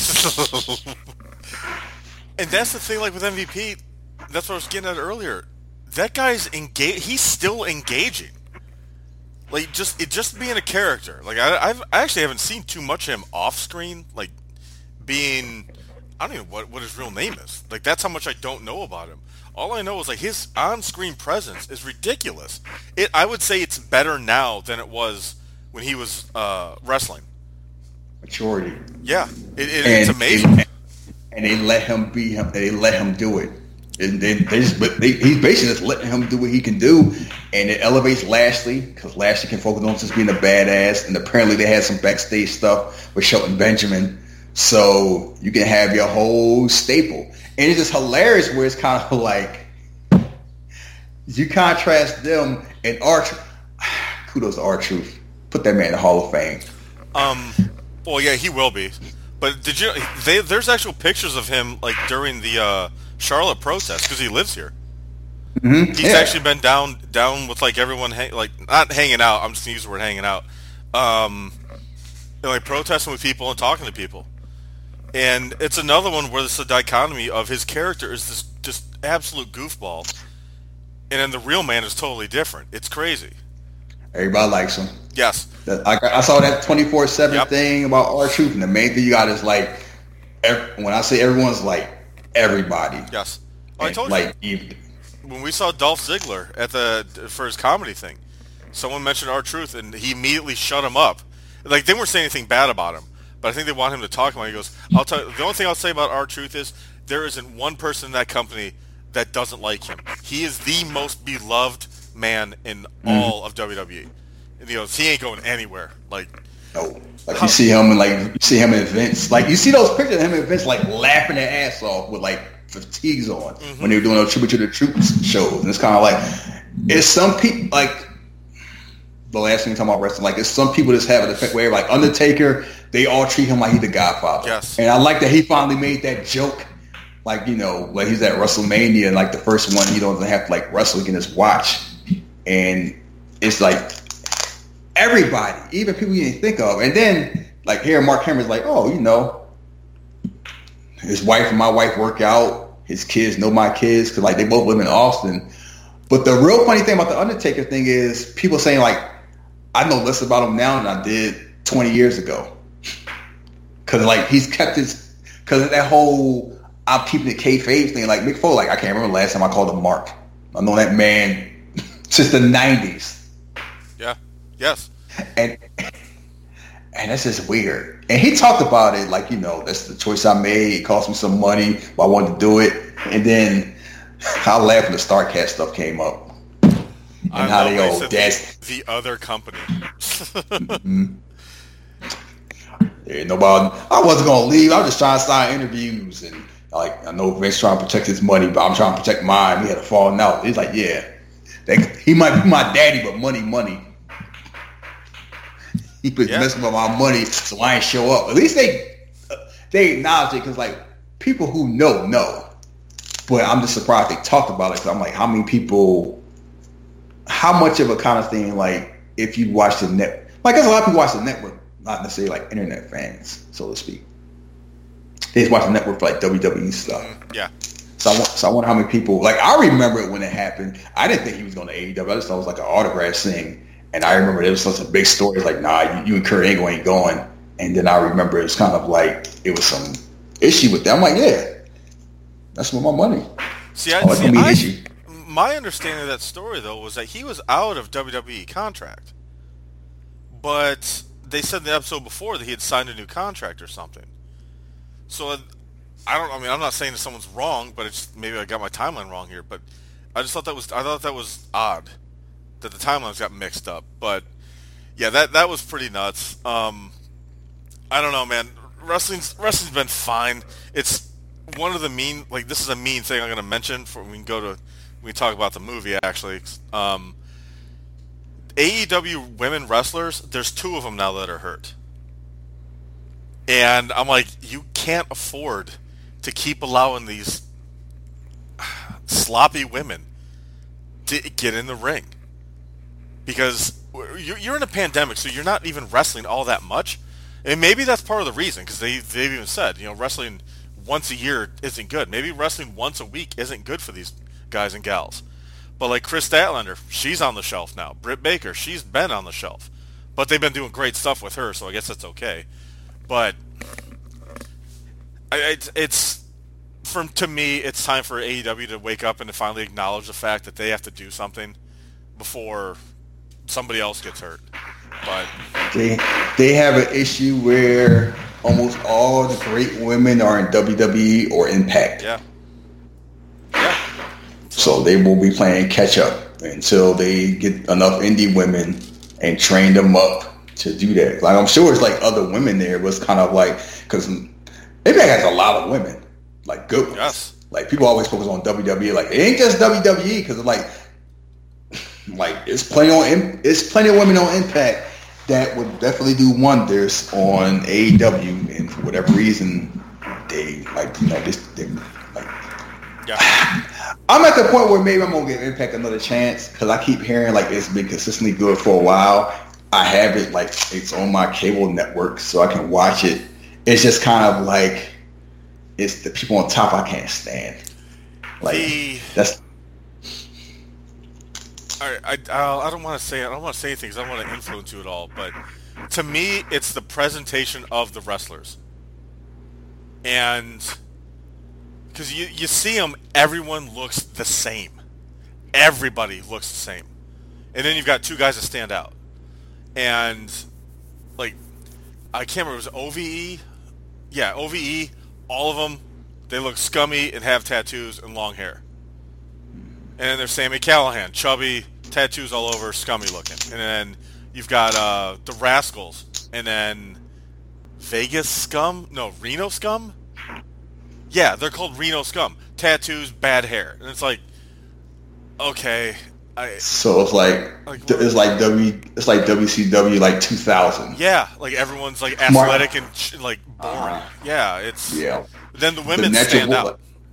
And that's the thing, like with M V P, that's what I was getting at earlier. That guy's engaged. He's still engaging. Like just it just being a character. Like I, I've I actually haven't seen too much of him off screen. Like being, I don't even know what what his real name is. Like that's how much I don't know about him. All I know is like his on screen presence is ridiculous. It I would say it's better now than it was when he was uh, wrestling. Maturity. Yeah, it, it, it's amazing. It, and they let him be him. They let him do it. And they, they just, but they, he's basically just letting him do what he can do, and it elevates Lashley because Lashley can focus on just being a badass. And apparently, they had some backstage stuff with Shelton Benjamin, so you can have your whole staple. And it's just hilarious where it's kind of like you contrast them and R-Truth. Kudos to R-Truth. Put that man in the Hall of Fame. Um. Well, yeah, he will be. But did you? They, there's actual pictures of him like during the uh, Charlotte protest because he lives here. Mm-hmm. He's yeah. actually been down down with like everyone, hang, like not hanging out. I'm just gonna use the word hanging out. Um, you know, like protesting with people and talking to people. And it's another one where it's a dichotomy of his character is this just absolute goofball, and then the real man is totally different. It's crazy. Everybody likes him. Yes. I, I saw that twenty-four seven yep. thing about R-Truth, and the main thing you got is like, every, when I say everyone's like everybody. Yes. Oh, I and told like, you. When we saw Dolph Ziggler at the for his comedy thing, someone mentioned R-Truth, and he immediately shut him up. Like they weren't saying anything bad about him, but I think they want him to talk about it. He goes, "I'll tell you, the only thing I'll say about R-Truth is there isn't one person in that company that doesn't like him. He is the most beloved man in mm-hmm. all of W W E. And he goes, he ain't going anywhere. Like, no, like how, you see him and like you see him in events. Like you see those pictures of him in events, like laughing their ass off with like fatigues on mm-hmm. when they were doing those Tribute to the Troops shows. And it's kind of like, it's some people like the last thing talking about wrestling. Like, it's some people just have an effect where like Undertaker, they all treat him like he's the Godfather. Yes. And I like that he finally made that joke like, you know, like he's at WrestleMania and like the first one, he doesn't have to like wrestle, he can just watch. And it's like everybody, even people you didn't think of. And then like here Mark Henry's like, oh, you know, his wife and my wife work out, his kids know my kids because like they both live in Austin. But the real funny thing about the Undertaker thing is people saying like, I know less about him now than I did twenty years ago. Cause like he's kept his, cause of that whole I'm keeping the kayfabe thing. Like Mick Foley, like I can't remember the last time I called him Mark. I know that man since the nineties. Yeah. Yes. And and that's just weird. And he talked about it like, you know, that's the choice I made. It cost me some money, but I wanted to do it. And then I laughed when the StarCast stuff came up. And I how they all that's the other company. mm-hmm. Yeah, nobody. I wasn't gonna leave. I was just trying to sign interviews, and like I know Vince trying to protect his money, but I'm trying to protect mine. We had a falling out. He's like, yeah, they, he might be my daddy, but money, money. He was yeah. messing with my money, so I ain't show up. At least they they acknowledge it because like people who know know. But I'm just surprised they talked about it because I'm like, how many people? How much of a kind of thing like if you watch the net? Like there's a lot of people watch the network. Not necessarily like internet fans, so to speak. They just watch the network for like W W E stuff. Mm, yeah. So I, so I wonder how many people, like I remember it when it happened. I didn't think he was going to A E W. I just thought it was like an autograph thing. And I remember there was such a big story. It's like, nah, you, you and Kurt Angle ain't going. And then I remember it was kind of like, it was some issue with that. I'm like, yeah, that's with my money. See, I, oh, see I issue. My understanding of that story, though, was that he was out of W W E contract. But they said in the episode before that he had signed a new contract or something. So I don't. I mean, I'm not saying that someone's wrong, but it's maybe I got my timeline wrong here. But I just thought that was. I thought that was odd that the timelines got mixed up. But yeah, that that was pretty nuts. Um, I don't know, man. Wrestling's wrestling's been fine. It's one of the mean. Like this is a mean thing I'm going to mention. For we can go to we can talk about the movie actually. Um, A E W women wrestlers, there's two of them now that are hurt. And I'm like, you can't afford to keep allowing these sloppy women to get in the ring. Because you're in a pandemic, so you're not even wrestling all that much. And maybe that's part of the reason, because they, they've even said, you know, wrestling once a year isn't good. Maybe wrestling once a week isn't good for these guys and gals. But like Chris Statlander, she's on the shelf now. Britt Baker, she's been on the shelf. But they've been doing great stuff with her, so I guess that's okay. But I, it's, it's from to me, it's time for A E W to wake up and to finally acknowledge the fact that they have to do something before somebody else gets hurt. But they they have an issue where almost all the great women are in W W E or Impact. Yeah. Yeah. So they will be playing catch up until they get enough indie women and train them up to do that. Like I'm sure it's like other women there was kind of like because Impact has a lot of women, like good ones. Yes. Like people always focus on W W E, like it ain't just W W E because like like it's plenty on it's plenty of women on Impact that would definitely do wonders on A E W, and for whatever reason they like you know this they like. Yeah. I'm at the point where maybe I'm gonna give Impact another chance because I keep hearing like it's been consistently good for a while. I have it like it's on my cable network, so I can watch it. It's just kind of like it's the people on top I can't stand. Like the, that's. I I, I don't want to say I don't want to say anything because I don't want to influence you at all. But to me, it's the presentation of the wrestlers, and. Because you, you see them, everyone looks the same. Everybody looks the same. And then you've got two guys that stand out. And, like, I can't remember, it was O V E? Yeah, O V E, all of them, they look scummy and have tattoos and long hair. And then there's Sami Callihan, chubby, tattoos all over, scummy looking. And then you've got uh, the Rascals. And then Vegas Scum? No, Reno Scum? Yeah, they're called Reno Scum. Tattoos, bad hair. And it's like, okay. I, so it's like, like it's like W it's like W C W like two thousand. Yeah, like everyone's like athletic Mark, and like boring. Uh, yeah, it's yeah. Then the women the stand out.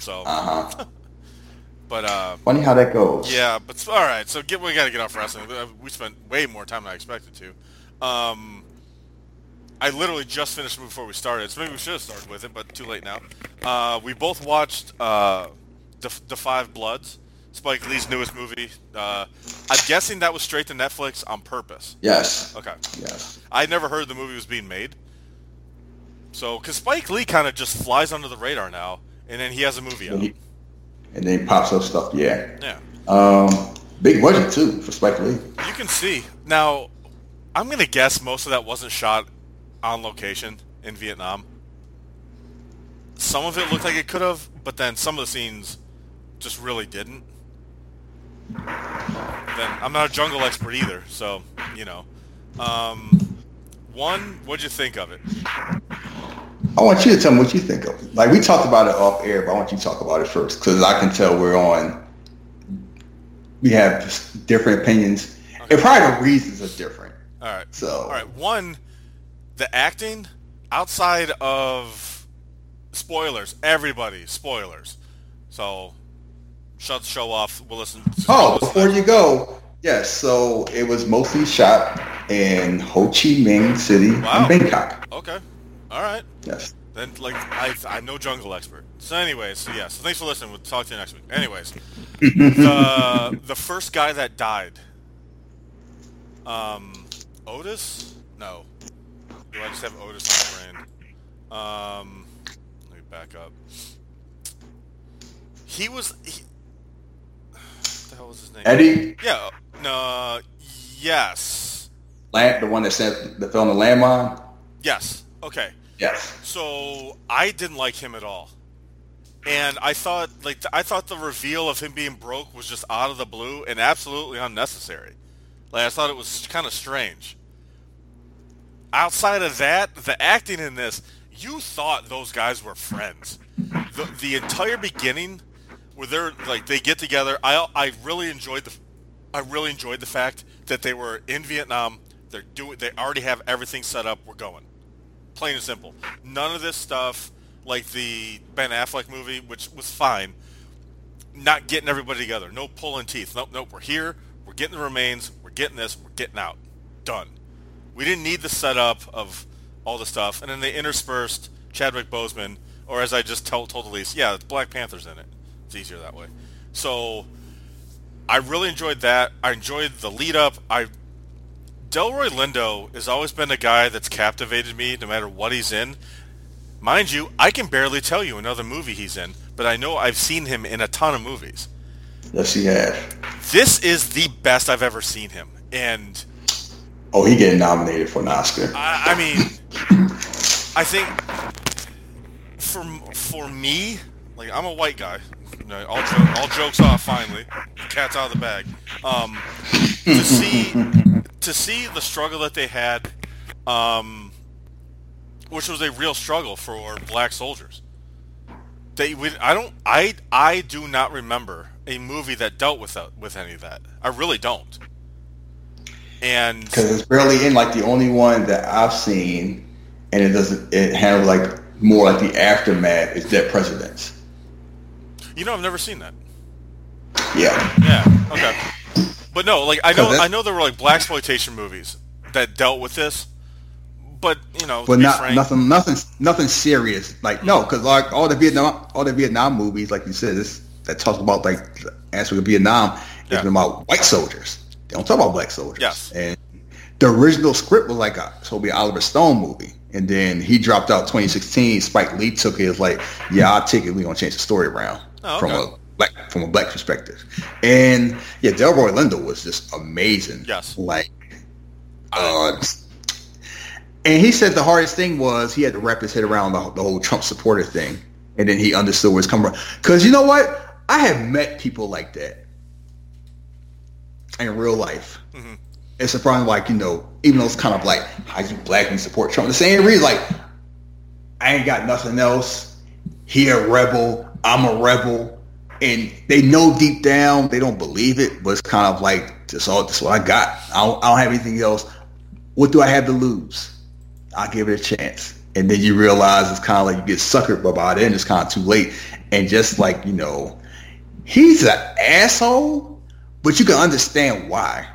So, Uh-huh. but uh, Funny how that goes. yeah, but all right. So get we got to get off wrestling. We spent way more time than I expected to. Um, I literally just finished it before we started, so maybe we should have started with it, but too late now. Uh, we both watched uh, the, the Five Bloods, Spike Lee's newest movie. Uh, I'm guessing that was straight to Netflix on purpose. Yes. Okay. Yes. I never heard the movie was being made. So, because Spike Lee kind of just flies under the radar now, and then he has a movie out. He, and then pops up stuff, yeah. Yeah. Um, big budget, too, for Spike Lee. You can see. Now, I'm going to guess most of that wasn't shot on location in Vietnam. Some of it looked like it could have, but then some of the scenes just really didn't. Then I'm not a jungle expert either, so, you know. Um, one, what'd you think of it? I want you to tell me what you think of it. Like, we talked about it off air, but I want you to talk about it first, because I can tell we're on, we have different opinions, okay. And probably the reasons are different. All right. So, all right. One, the acting, outside of spoilers, everybody, spoilers. So, shut the show off. We'll listen. Oh, before you go, yes. So, it was mostly shot in Ho Chi Minh City, wow. in Bangkok. Okay. All right. Yes. Then, like, I, I'm no jungle expert. So, anyways, so yeah. So, thanks for listening. We'll talk to you next week. Anyways, the the first guy that died, um, Otis? No. Do I just have Otis on the brain? Um, let me back up. He was. He, what the hell was his name? Eddie? Yeah. No. Yes. Land, the one that said that fell on the landmine. Yes. Okay. Yes. So I didn't like him at all, and I thought like I thought the reveal of him being broke was just out of the blue and absolutely unnecessary. Like I thought it was kind of strange. Outside of that, the acting in this, you thought those guys were friends. The, the entire beginning, where they're like they get together, I I really enjoyed the, I really enjoyed the fact that they were in Vietnam. They're doing, they already have everything set up. We're going, plain and simple. None of this stuff like the Ben Affleck movie, which was fine. Not getting everybody together. No pulling teeth. Nope, nope. We're here. We're getting the remains. We're getting this. We're getting out. Done. We didn't need the setup of all the stuff. And then they interspersed Chadwick Boseman, or as I just told, told Elise, yeah, Black Panther's in it. It's easier that way. So I really enjoyed that. I enjoyed the lead up. I Delroy Lindo has always been a guy that's captivated me no matter what he's in. Mind you, I can barely tell you another movie he's in, but I know I've seen him in a ton of movies. Yes, he has. This is the best I've ever seen him. And oh, he getting nominated for an Oscar. I, I mean, I think for for me, like I'm a white guy. You know, all, jo- all jokes off. Finally, the cat's out of the bag. Um, to see to see the struggle that they had, um, which was a real struggle for black soldiers. They, we, I don't, I, I do not remember a movie that dealt with that, with any of that. I really don't. And because it's barely in, like the only one that I've seen, and it doesn't, it handles like more like the aftermath is Dead Presidents. You know, I've never seen that. Yeah. Yeah. Okay. But no, like I know, I know there were like blaxploitation movies that dealt with this, but you know, but not frank, nothing, nothing, nothing serious. Like no, because like all the Vietnam, all the Vietnam movies, like you said, this that talks about like the answer of Vietnam, yeah. it's about white soldiers. They don't talk about black soldiers. Yes. And the original script was like a so be Oliver Stone movie, and then he dropped out twenty sixteen. Spike Lee took it. It's like, yeah, I'll take it. We're gonna change the story around oh, okay. from a black from a black perspective. And yeah, Delroy Lindo was just amazing. Yes. Like, uh, and he said the hardest thing was he had to wrap his head around the, the whole Trump supporter thing, and then he understood where it's coming from. Because you know what, I have met people like that in real life. Mm-hmm. It's surprising, like, you know, even though it's kind of like, how you black and support Trump? The same reason, like, I ain't got nothing else. He a rebel. I'm a rebel. And they know deep down, they don't believe it, but it's kind of like, this all this is what I got. I don't, I don't have anything else. What do I have to lose? I'll give it a chance. And then you realize it's kind of like you get suckered by it, and it's kind of too late. and just like, you know, he's an asshole, but you can understand why.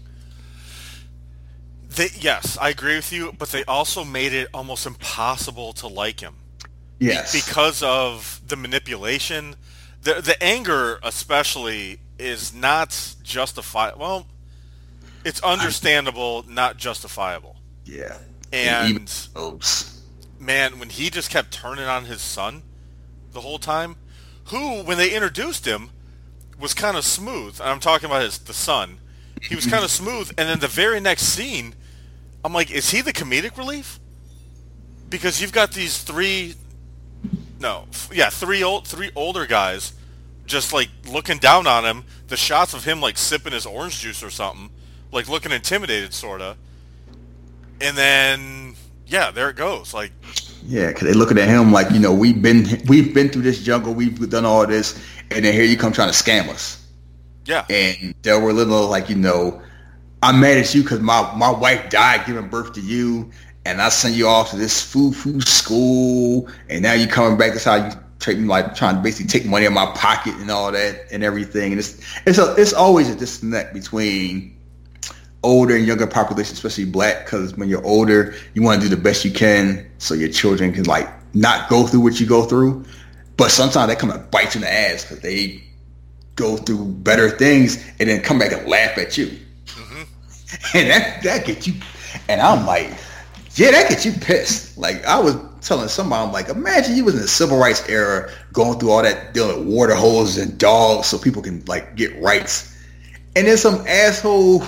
They, yes, I agree with you, but they also made it almost impossible to like him. Yes. Because of the manipulation. The the anger especially is not justifiable. Well, it's understandable, not justifiable. Yeah. And, man, when he just kept turning on his son the whole time, who, when they introduced him, was kind of smooth. I'm talking about his the son. He was kind of smooth, and then the very next scene, I'm like, is he the comedic relief? Because you've got these three, no, yeah, three old, three older guys, just like looking down on him. The shots of him like sipping his orange juice or something, like looking intimidated, sorta. And then, yeah, there it goes. Like, yeah, because they're looking at him like, you know, we've been we've been through this jungle, we've done all this, and then here you come trying to scam us. Yeah. And they were a little like, you know, I'm mad at you because my, my wife died giving birth to you, and I sent you off to this foo-foo school, and now you coming back. That's how you treat me, like trying to basically take money out of my pocket and all that and everything. And it's it's a, it's always a disconnect between older and younger population, especially black, because when you're older, you want to do the best you can so your children can like not go through what you go through. But sometimes they come and bite you in the ass because they go through better things and then come back and laugh at you. Mm-hmm. And that that gets you, and I'm like, yeah, that gets you pissed. Like I was telling somebody, I'm like, imagine you was in the civil rights era going through all that, dealing with water hoses and dogs so people can like get rights, and then some asshole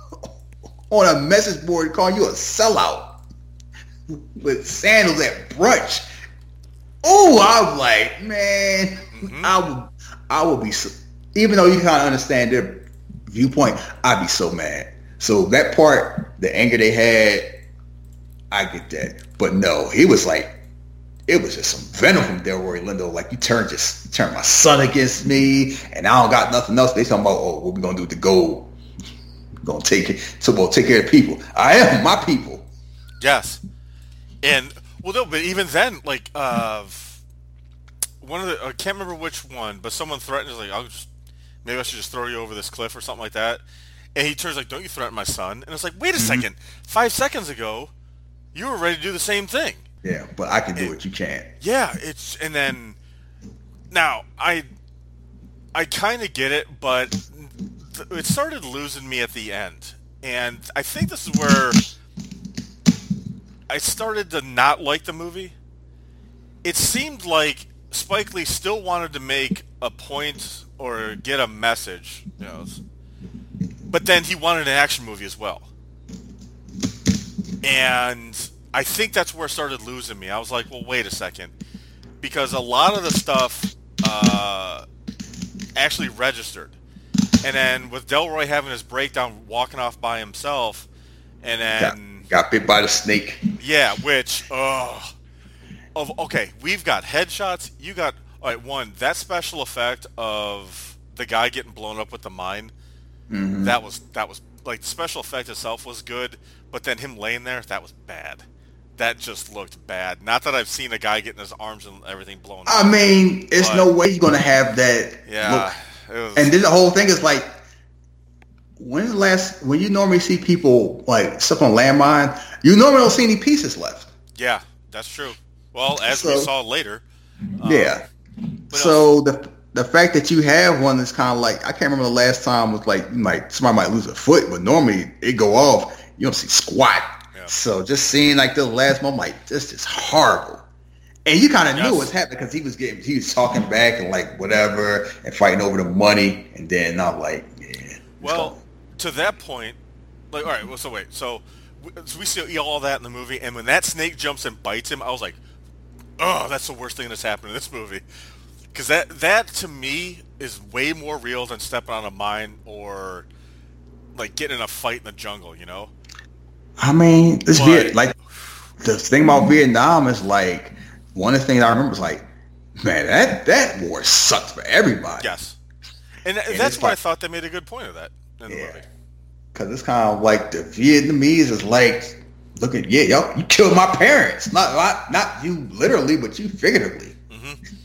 on a message board calling you a sellout with sandals at brunch. Oh, I'm like, man, mm-hmm. I would, I would be so, even though you kind of understand their viewpoint, I'd be so mad. So that part, the anger they had, I get that. But no, he was like, it was just some venom from Delroy Lindo. Like, you turned just you turned my son against me, and I don't got nothing else. They talking about, oh, what we gonna do with the gold? We're gonna take it. So we'll take care of the people. I am my people. Yes, and well, no, but even then, like, uh, one of the I can't remember which one, but someone threatens like, I'll just maybe I should just throw you over this cliff or something like that. And he turns like, don't you threaten my son? And it's like, wait a mm-hmm. second, five seconds ago, you were ready to do the same thing. Yeah, but I can do it. You can't. Yeah, it's and then now I I kind of get it, but th- it started losing me at the end, and I think this is where I started to not like the movie. It seemed like Spike Lee still wanted to make a point or get a message, you know, but then he wanted an action movie as well, and I think that's where it started losing me. I was like, well, wait a second. Because a lot of the stuff uh, actually registered. And then with Delroy having his breakdown, walking off by himself, and then... Got, got bit by the snake. Yeah, which... Uh, of okay, we've got headshots. You got... All right, one, that special effect of the guy getting blown up with the mine, mm-hmm. that was... that was like, the special effect itself was good, but then him laying there, that was bad. That just looked bad. Not that I've seen a guy getting his arms and everything blown up. I mean, there's no way you're going to have that yeah, look. Was, and then the whole thing is like, when's the last, when you normally see people like stuff on landmine, you normally don't see any pieces left. Yeah, that's true. Well, as so, we saw later. Um, yeah. So the the fact that you have one that's kind of like, I can't remember the last time was like, you might, somebody might lose a foot, but normally it go off, you don't see squat. So just seeing like the last moment, like this is horrible, and you kind of yes. knew what's happening because he was getting, he was talking back and like whatever and fighting over the money, and then I'm like, yeah. Well, going. To that point, like, all right, well, so wait, so we, so we see all that in the movie, and when that snake jumps and bites him, I was like, oh, that's the worst thing that's happened in this movie, because that that to me is way more real than stepping on a mine or like getting in a fight in the jungle, you know. I mean, it's but, Viet, like the thing about Vietnam is like one of the things I remember is like, man, that that war sucked for everybody. Yes, and, and that's why like, I thought they made a good point of that in the yeah. movie. Because it's kind of like the Vietnamese is like, look at yeah, yo, you killed my parents, not not not you literally, but you figuratively. Mm-hmm.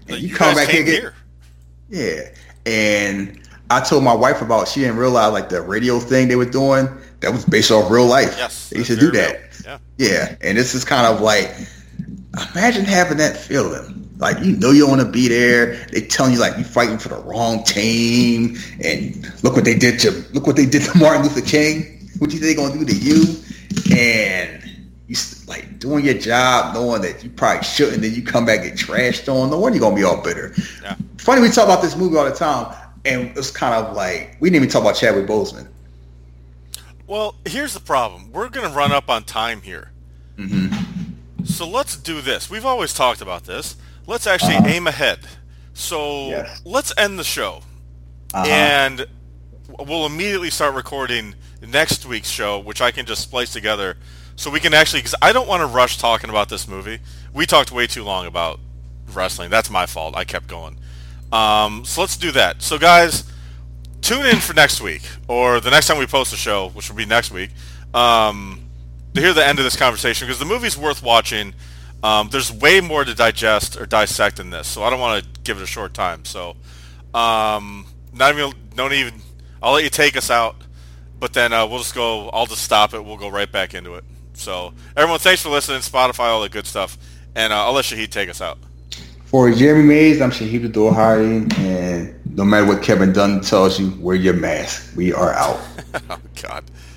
and Like, you, you come guys back here, came get, here. yeah. And I told my wife about. She didn't realize like the radio thing they were doing that was based off real life. Yes, they used that's to do very that. real. Yeah, yeah. And this is kind of like, imagine having that feeling. Like, you know you want to be there. They telling you like you fighting for the wrong team, and look what they did to look what they did to Martin Luther King. What you think they gonna do to you? And you s- like doing your job, knowing that you probably shouldn't. Then you come back and get trashed on. No wonder you're gonna be all bitter. Yeah. Funny, we talk about this movie all the time, and it's kind of like we didn't even talk about Chadwick Boseman. Well, here's the problem. We're going to run up on time here. Mm-hmm. So let's do this. We've always talked about this. Let's actually Uh-huh. aim ahead. So Yes. let's end the show. Uh-huh. And we'll immediately start recording next week's show, which I can just splice together. So we can actually, because I don't want to rush talking about this movie. We talked way too long about wrestling. That's my fault. I kept going. Um, so let's do that. So guys, tune in for next week, or the next time we post a show, which will be next week, um, to hear the end of this conversation, because the movie's worth watching. Um, there's way more to digest or dissect in this, so I don't want to give it a short time. So, um, not even, don't even, I'll let you take us out, but then uh, we'll just go, I'll just stop it, we'll go right back into it. So, everyone, thanks for listening, Spotify, all the good stuff, and uh, I'll let Shahid take us out. For Jeremy Mays, I'm Shahid Abdul-Hadi, and no matter what Kevin Dunn tells you, wear your mask. We are out. Oh, God.